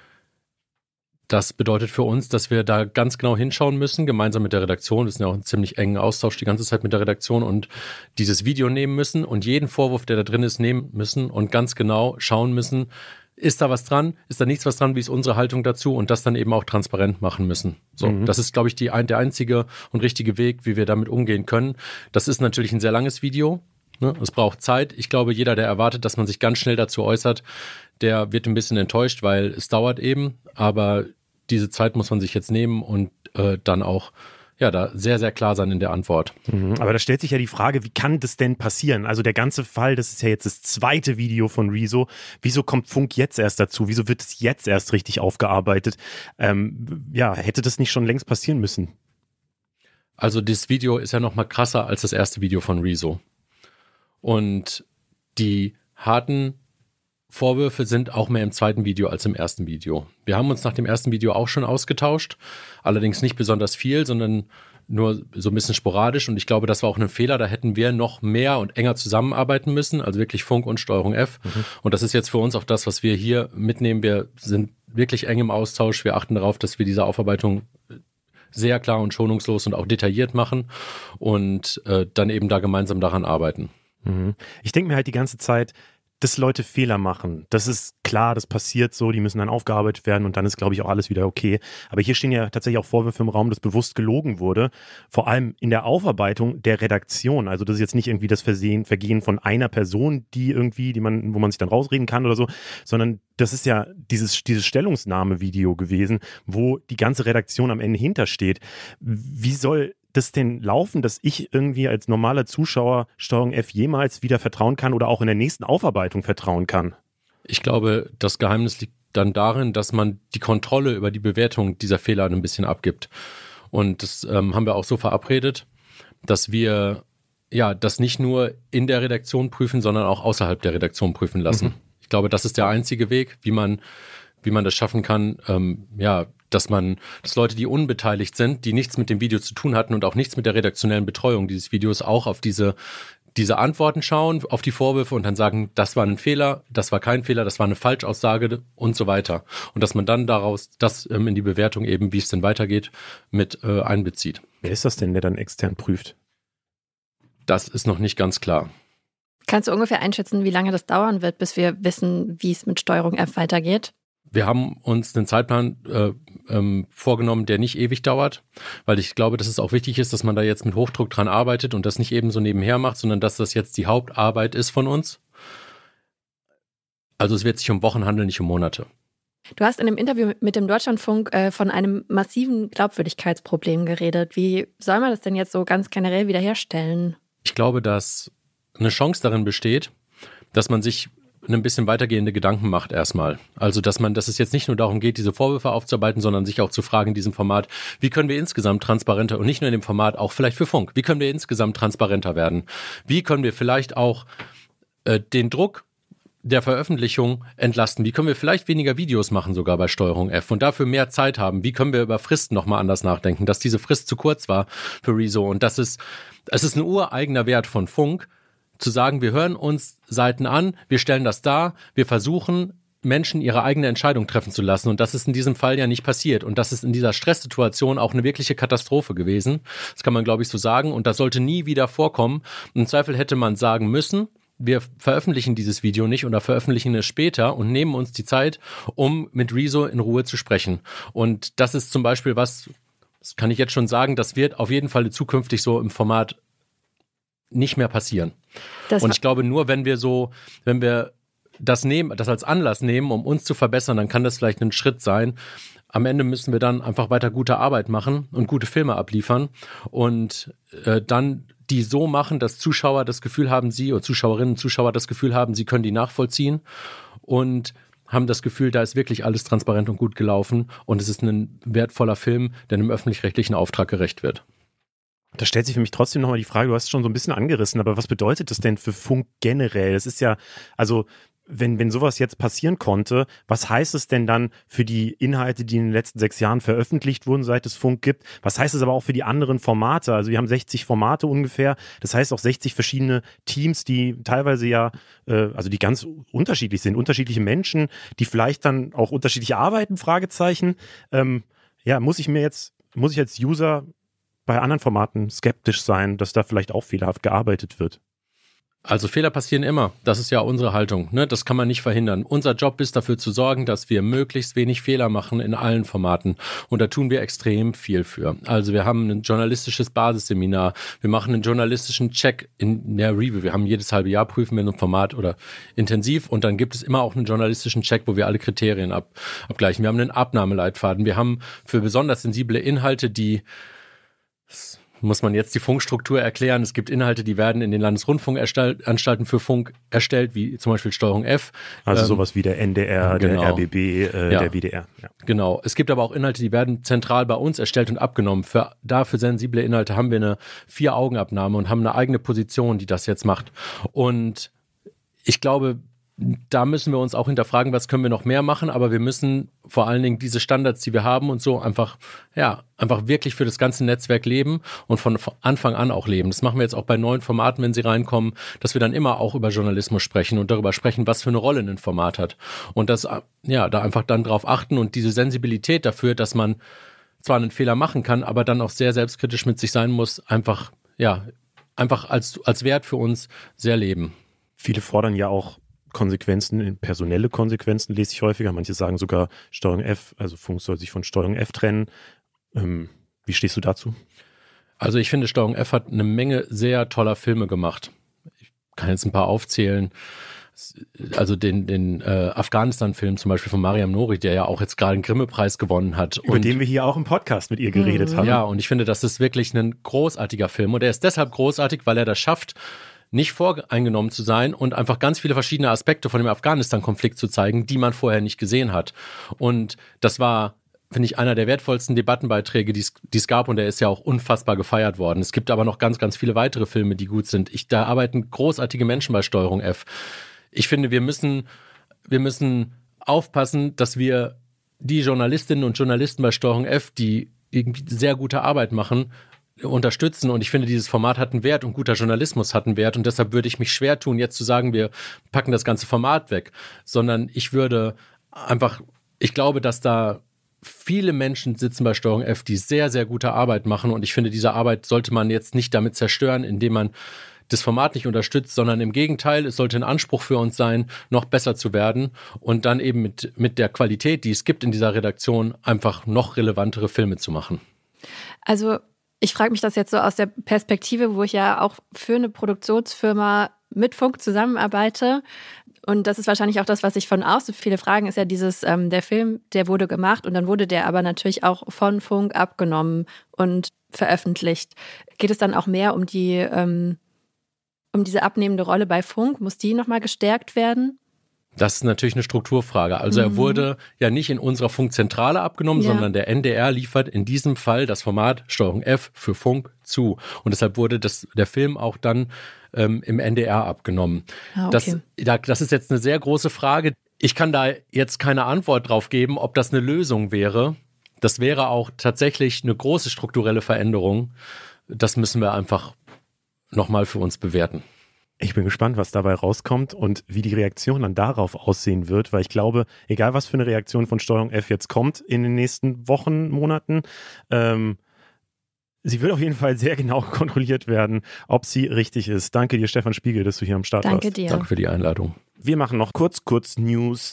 das bedeutet für uns, dass wir da ganz genau hinschauen müssen, gemeinsam mit der Redaktion. Wir sind ja auch einen ziemlich engen Austausch die ganze Zeit mit der Redaktion und dieses Video nehmen müssen und jeden Vorwurf, der da drin ist, nehmen müssen und ganz genau schauen müssen, ist da was dran? Ist da nichts was dran? Wie ist unsere Haltung dazu? Und das dann eben auch transparent machen müssen. So, das ist, glaube ich, der einzige und richtige Weg, wie wir damit umgehen können. Das ist natürlich ein sehr langes Video. Ne? Es braucht Zeit. Ich glaube, jeder, der erwartet, dass man sich ganz schnell dazu äußert, der wird ein bisschen enttäuscht, weil es dauert eben. Aber diese Zeit muss man sich jetzt nehmen und dann auch da sehr, sehr klar sein in der Antwort. Aber da stellt sich ja die Frage, wie kann das denn passieren? Also der ganze Fall, das ist ja jetzt das zweite Video von Rezo. Wieso kommt Funk jetzt erst dazu? Wieso wird es jetzt erst richtig aufgearbeitet? Hätte das nicht schon längst passieren müssen? Also das Video ist ja noch mal krasser als das erste Video von Rezo. Und die harten Vorwürfe sind auch mehr im zweiten Video als im ersten Video. Wir haben uns nach dem ersten Video auch schon ausgetauscht, allerdings nicht besonders viel, sondern nur so ein bisschen sporadisch und ich glaube, das war auch ein Fehler, da hätten wir noch mehr und enger zusammenarbeiten müssen, also wirklich Funk und Steuerung F und das ist jetzt für uns auch das, was wir hier mitnehmen. Wir sind wirklich eng im Austausch, wir achten darauf, dass wir diese Aufarbeitung sehr klar und schonungslos und auch detailliert machen und dann eben da gemeinsam daran arbeiten. Ich denke mir halt die ganze Zeit, dass Leute Fehler machen. Das ist klar, das passiert so, die müssen dann aufgearbeitet werden und dann ist, glaube ich, auch alles wieder okay. Aber hier stehen ja tatsächlich auch Vorwürfe im Raum, dass bewusst gelogen wurde. Vor allem in der Aufarbeitung der Redaktion. Also das ist jetzt nicht irgendwie das Vergehen von einer Person, wo man sich dann rausreden kann oder so, sondern das ist ja dieses Stellungnahme-Video gewesen, wo die ganze Redaktion am Ende hintersteht. Wie soll das denn laufen, dass ich irgendwie als normaler Zuschauer Steuerung F jemals wieder vertrauen kann oder auch in der nächsten Aufarbeitung vertrauen kann? Ich glaube, das Geheimnis liegt dann darin, dass man die Kontrolle über die Bewertung dieser Fehler ein bisschen abgibt. Und das haben wir auch so verabredet, dass wir das nicht nur in der Redaktion prüfen, sondern auch außerhalb der Redaktion prüfen lassen. Ich glaube, das ist der einzige Weg, wie man das schaffen kann, dass Leute, die unbeteiligt sind, die nichts mit dem Video zu tun hatten und auch nichts mit der redaktionellen Betreuung dieses Videos, auch auf diese Antworten schauen, auf die Vorwürfe und dann sagen, das war ein Fehler, das war kein Fehler, das war eine Falschaussage und so weiter. Und dass man dann daraus das in die Bewertung eben, wie es denn weitergeht, mit einbezieht. Wer ist das denn, der dann extern prüft? Das ist noch nicht ganz klar. Kannst du ungefähr einschätzen, wie lange das dauern wird, bis wir wissen, wie es mit Steuerung F weitergeht? Wir haben uns einen Zeitplan vorgenommen, der nicht ewig dauert, weil ich glaube, dass es auch wichtig ist, dass man da jetzt mit Hochdruck dran arbeitet und das nicht eben so nebenher macht, sondern dass das jetzt die Hauptarbeit ist von uns. Also es wird sich um Wochen handeln, nicht um Monate. Du hast in dem Interview mit dem Deutschlandfunk von einem massiven Glaubwürdigkeitsproblem geredet. Wie soll man das denn jetzt so ganz generell wiederherstellen? Ich glaube, dass eine Chance darin besteht, dass man sich ein bisschen weitergehende Gedanken macht erstmal. Also, dass es jetzt nicht nur darum geht, diese Vorwürfe aufzuarbeiten, sondern sich auch zu fragen in diesem Format, wie können wir insgesamt transparenter und nicht nur in dem Format, auch vielleicht für Funk, wie können wir insgesamt transparenter werden? Wie können wir vielleicht auch den Druck, der Veröffentlichung entlasten? Wie können wir vielleicht weniger Videos machen sogar bei Steuerung F und dafür mehr Zeit haben? Wie können wir über Fristen nochmal anders nachdenken, dass diese Frist zu kurz war für Rezo und es ist ein ureigener Wert von Funk, zu sagen, wir hören uns Seiten an, wir stellen das dar, wir versuchen, Menschen ihre eigene Entscheidung treffen zu lassen. Und das ist in diesem Fall ja nicht passiert. Und das ist in dieser Stresssituation auch eine wirkliche Katastrophe gewesen. Das kann man, glaube ich, so sagen. Und das sollte nie wieder vorkommen. Im Zweifel hätte man sagen müssen, wir veröffentlichen dieses Video nicht oder veröffentlichen es später und nehmen uns die Zeit, um mit Rezo in Ruhe zu sprechen. Und das ist zum Beispiel was, das kann ich jetzt schon sagen, das wird auf jeden Fall zukünftig so im Format nicht mehr passieren. Und ich glaube, nur wenn wir das als Anlass nehmen, um uns zu verbessern, dann kann das vielleicht ein Schritt sein. Am Ende müssen wir dann einfach weiter gute Arbeit machen und gute Filme abliefern und dann die so machen, dass Zuschauer das Gefühl haben, oder Zuschauerinnen und Zuschauer das Gefühl haben, sie können die nachvollziehen und haben das Gefühl, da ist wirklich alles transparent und gut gelaufen und es ist ein wertvoller Film, der einem öffentlich-rechtlichen Auftrag gerecht wird. Da stellt sich für mich trotzdem nochmal die Frage, du hast es schon so ein bisschen angerissen, aber was bedeutet das denn für Funk generell? Das ist ja, also wenn sowas jetzt passieren konnte, was heißt es denn dann für die Inhalte, die in den letzten 6 Jahren veröffentlicht wurden, seit es Funk gibt? Was heißt es aber auch für die anderen Formate? Also wir haben 60 Formate ungefähr, das heißt auch 60 verschiedene Teams, die teilweise ja, also die ganz unterschiedlich sind, unterschiedliche Menschen, die vielleicht dann auch unterschiedlich arbeiten, Fragezeichen. Muss ich als User bei anderen Formaten skeptisch sein, dass da vielleicht auch fehlerhaft gearbeitet wird? Also Fehler passieren immer. Das ist ja unsere Haltung. Ne? Das kann man nicht verhindern. Unser Job ist dafür zu sorgen, dass wir möglichst wenig Fehler machen in allen Formaten. Und da tun wir extrem viel für. Also wir haben ein journalistisches Basisseminar. Wir machen einen journalistischen Check in der Review. Wir haben jedes halbe Jahr prüfen wir ein Format oder intensiv. Und dann gibt es immer auch einen journalistischen Check, wo wir alle Kriterien abgleichen. Wir haben einen Abnahmeleitfaden. Wir haben für besonders sensible Inhalte, muss man jetzt die Funkstruktur erklären. Es gibt Inhalte, die werden in den Landesrundfunkanstalten für Funk erstellt, wie zum Beispiel Steuerung F. Also sowas wie der NDR, genau. Der RBB, der WDR. Ja. Genau. Es gibt aber auch Inhalte, die werden zentral bei uns erstellt und abgenommen. Für sensible Inhalte haben wir eine 4-Augen-Abnahme und haben eine eigene Position, die das jetzt macht. Und ich glaube, da müssen wir uns auch hinterfragen, was können wir noch mehr machen, aber wir müssen vor allen Dingen diese Standards, die wir haben und so einfach wirklich für das ganze Netzwerk leben und von Anfang an auch leben. Das machen wir jetzt auch bei neuen Formaten, wenn sie reinkommen, dass wir dann immer auch über Journalismus sprechen und darüber sprechen, was für eine Rolle ein Format hat. Und da einfach dann drauf achten und diese Sensibilität dafür, dass man zwar einen Fehler machen kann, aber dann auch sehr selbstkritisch mit sich sein muss, einfach als Wert für uns sehr leben. Viele fordern ja auch Konsequenzen, personelle Konsequenzen lese ich häufiger. Manche sagen sogar Steuerung F, also Funk soll sich von Steuerung F trennen. Wie stehst du dazu? Also ich finde, Steuerung F hat eine Menge sehr toller Filme gemacht. Ich kann jetzt ein paar aufzählen. Also den Afghanistan-Film zum Beispiel von Mariam Nori, der ja auch jetzt gerade einen Grimme-Preis gewonnen hat. Über den wir hier auch im Podcast mit ihr geredet haben. Ja, und ich finde, das ist wirklich ein großartiger Film. Und er ist deshalb großartig, weil er das schafft, nicht voreingenommen zu sein und einfach ganz viele verschiedene Aspekte von dem Afghanistan-Konflikt zu zeigen, die man vorher nicht gesehen hat. Und das war, finde ich, einer der wertvollsten Debattenbeiträge, die es gab, und der ist ja auch unfassbar gefeiert worden. Es gibt aber noch ganz, ganz viele weitere Filme, die gut sind. Da arbeiten großartige Menschen bei Steuerung F. Ich finde, wir müssen aufpassen, dass wir die Journalistinnen und Journalisten bei Steuerung F, die irgendwie sehr gute Arbeit machen, unterstützen, und ich finde, dieses Format hat einen Wert und guter Journalismus hat einen Wert, und deshalb würde ich mich schwer tun, jetzt zu sagen, wir packen das ganze Format weg, sondern ich glaube, dass da viele Menschen sitzen bei Steuerung F, die sehr, sehr gute Arbeit machen, und ich finde, diese Arbeit sollte man jetzt nicht damit zerstören, indem man das Format nicht unterstützt, sondern im Gegenteil, es sollte ein Anspruch für uns sein, noch besser zu werden und dann eben mit der Qualität, die es gibt in dieser Redaktion, einfach noch relevantere Filme zu machen. Also ich frage mich das jetzt so aus der Perspektive, wo ich ja auch für eine Produktionsfirma mit Funk zusammenarbeite. Und das ist wahrscheinlich auch das, was ich von außen viele fragen, ist ja dieses, der Film, der wurde gemacht und dann wurde der aber natürlich auch von Funk abgenommen und veröffentlicht. Geht es dann auch mehr um diese abnehmende Rolle bei Funk? Muss die nochmal gestärkt werden? Das ist natürlich eine Strukturfrage. Also er wurde ja nicht in unserer Funkzentrale abgenommen, sondern der NDR liefert in diesem Fall das Format Steuerung F für Funk zu. Und deshalb wurde der Film auch dann im NDR abgenommen. Ah, okay. Das ist jetzt eine sehr große Frage. Ich kann da jetzt keine Antwort drauf geben, ob das eine Lösung wäre. Das wäre auch tatsächlich eine große strukturelle Veränderung. Das müssen wir einfach nochmal für uns bewerten. Ich bin gespannt, was dabei rauskommt und wie die Reaktion dann darauf aussehen wird, weil ich glaube, egal was für eine Reaktion von Steuerung F jetzt kommt in den nächsten Wochen, Monaten, sie wird auf jeden Fall sehr genau kontrolliert werden, ob sie richtig ist. Danke dir, Stefan Spiegel, dass du hier am Start warst. Danke dir. Danke für die Einladung. Wir machen noch kurz News.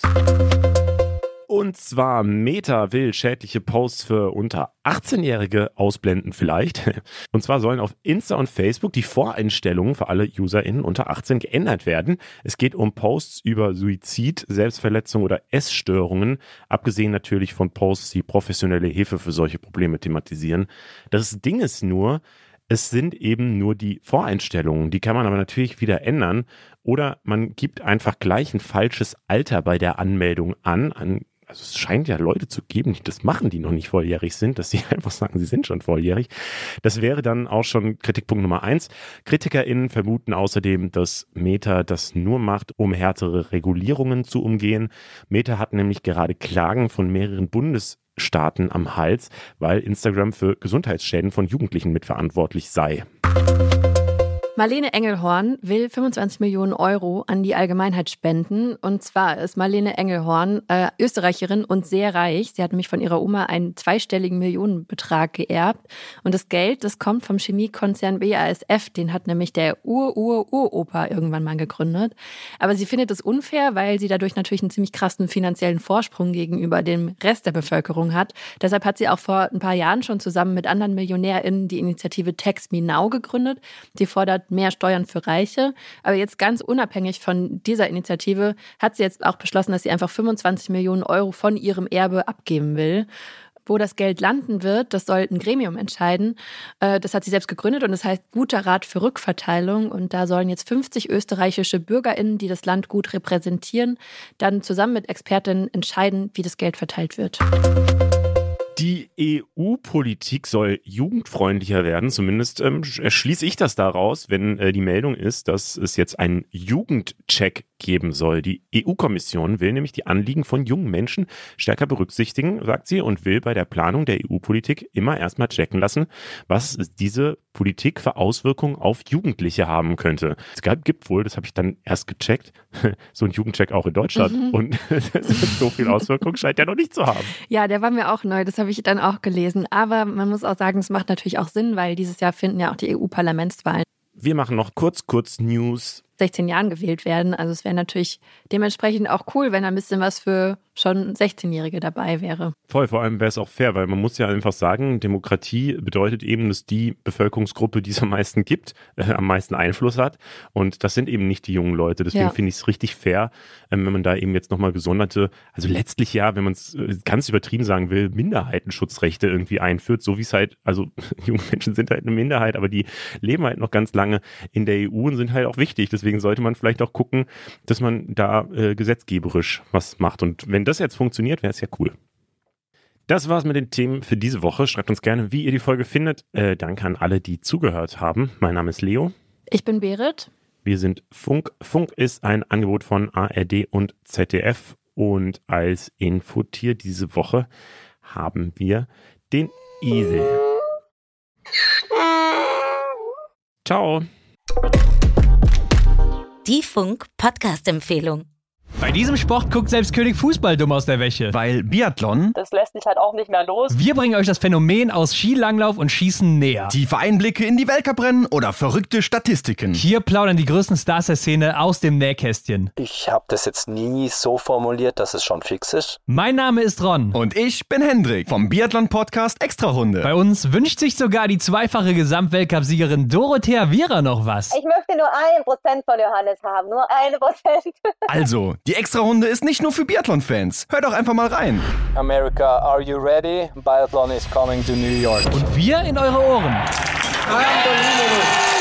Und zwar Meta will schädliche Posts für unter 18-Jährige ausblenden vielleicht. Und zwar sollen auf Insta und Facebook die Voreinstellungen für alle UserInnen unter 18 geändert werden. Es geht um Posts über Suizid, Selbstverletzung oder Essstörungen, abgesehen natürlich von Posts, die professionelle Hilfe für solche Probleme thematisieren. Das Ding ist nur, es sind eben nur die Voreinstellungen, die kann man aber natürlich wieder ändern oder man gibt einfach gleich ein falsches Alter bei der Anmeldung an. Also es scheint ja Leute zu geben, die das machen, die noch nicht volljährig sind, dass sie einfach sagen, sie sind schon volljährig. Das wäre dann auch schon Kritikpunkt Nummer 1. KritikerInnen vermuten außerdem, dass Meta das nur macht, um härtere Regulierungen zu umgehen. Meta hat nämlich gerade Klagen von mehreren Bundesstaaten am Hals, weil Instagram für Gesundheitsschäden von Jugendlichen mitverantwortlich sei. Marlene Engelhorn will 25 Millionen Euro an die Allgemeinheit spenden. Und zwar ist Marlene Engelhorn Österreicherin und sehr reich. Sie hat nämlich von ihrer Oma einen zweistelligen Millionenbetrag geerbt. Und das Geld, das kommt vom Chemiekonzern BASF. Den hat nämlich der Uropa irgendwann mal gegründet. Aber sie findet es unfair, weil sie dadurch natürlich einen ziemlich krassen finanziellen Vorsprung gegenüber dem Rest der Bevölkerung hat. Deshalb hat sie auch vor ein paar Jahren schon zusammen mit anderen MillionärInnen die Initiative Tax Me Now gegründet. Die fordert mehr Steuern für Reiche. Aber jetzt ganz unabhängig von dieser Initiative hat sie jetzt auch beschlossen, dass sie einfach 25 Millionen Euro von ihrem Erbe abgeben will. Wo das Geld landen wird, das soll ein Gremium entscheiden. Das hat sie selbst gegründet und das heißt Guter Rat für Rückverteilung. Und da sollen jetzt 50 österreichische BürgerInnen, die das Land gut repräsentieren, dann zusammen mit Expertinnen entscheiden, wie das Geld verteilt wird. Die EU-Politik soll jugendfreundlicher werden, zumindest schließe ich das daraus, wenn die Meldung ist, dass es jetzt einen Jugendcheck geben soll. Die EU-Kommission will nämlich die Anliegen von jungen Menschen stärker berücksichtigen, sagt sie, und will bei der Planung der EU-Politik immer erstmal checken lassen, was diese Politik für Auswirkungen auf Jugendliche haben könnte. Es gibt wohl, das habe ich dann erst gecheckt, so ein Jugendcheck auch in Deutschland und so viel Auswirkungen scheint der noch nicht zu haben. Ja, der war mir auch neu, das habe ich dann auch gelesen. Aber man muss auch sagen, es macht natürlich auch Sinn, weil dieses Jahr finden ja auch die EU-Parlamentswahlen. Wir machen noch kurz News. 16 Jahren gewählt werden. Also es wäre natürlich dementsprechend auch cool, wenn da ein bisschen was für schon 16-Jährige dabei wäre. Voll, vor allem wäre es auch fair, weil man muss ja einfach sagen, Demokratie bedeutet eben, dass die Bevölkerungsgruppe, die es am meisten gibt, am meisten Einfluss hat. Und das sind eben nicht die jungen Leute. Deswegen finde ich es richtig fair, wenn man da eben jetzt nochmal gesonderte, also letztlich ja, wenn man es ganz übertrieben sagen will, Minderheitenschutzrechte irgendwie einführt, so wie es halt, also junge Menschen sind halt eine Minderheit, aber die leben halt noch ganz lange in der EU und sind halt auch wichtig. Deswegen sollte man vielleicht auch gucken, dass man da gesetzgeberisch was macht. Und wenn das jetzt funktioniert, wäre es ja cool. Das war's mit den Themen für diese Woche. Schreibt uns gerne, wie ihr die Folge findet. Danke an alle, die zugehört haben. Mein Name ist Leo. Ich bin Berit. Wir sind Funk. Funk ist ein Angebot von ARD und ZDF. Und als Infotier diese Woche haben wir den Esel. Ciao. Die Funk-Podcast-Empfehlung. Bei diesem Sport guckt selbst König Fußball dumm aus der Wäsche. Weil Biathlon, das lässt sich halt auch nicht mehr los. Wir bringen euch das Phänomen aus Skilanglauf und Schießen näher. Tiefe Einblicke in die Weltcuprennen oder verrückte Statistiken. Hier plaudern die größten Stars der Szene aus dem Nähkästchen. Ich habe das jetzt nie so formuliert, dass es schon fix ist. Mein Name ist Ron. Und ich bin Hendrik vom Biathlon-Podcast Extrarunde. Bei uns wünscht sich sogar die zweifache Gesamtweltcup-Siegerin Dorothea Viera noch was. Ich möchte nur 1% von Johannes haben, nur 1%. Also, die Extrarunde ist nicht nur für Biathlon-Fans. Hört doch einfach mal rein. America, are you ready? Biathlon is coming to New York. Und wir in eure Ohren. Unbelievable.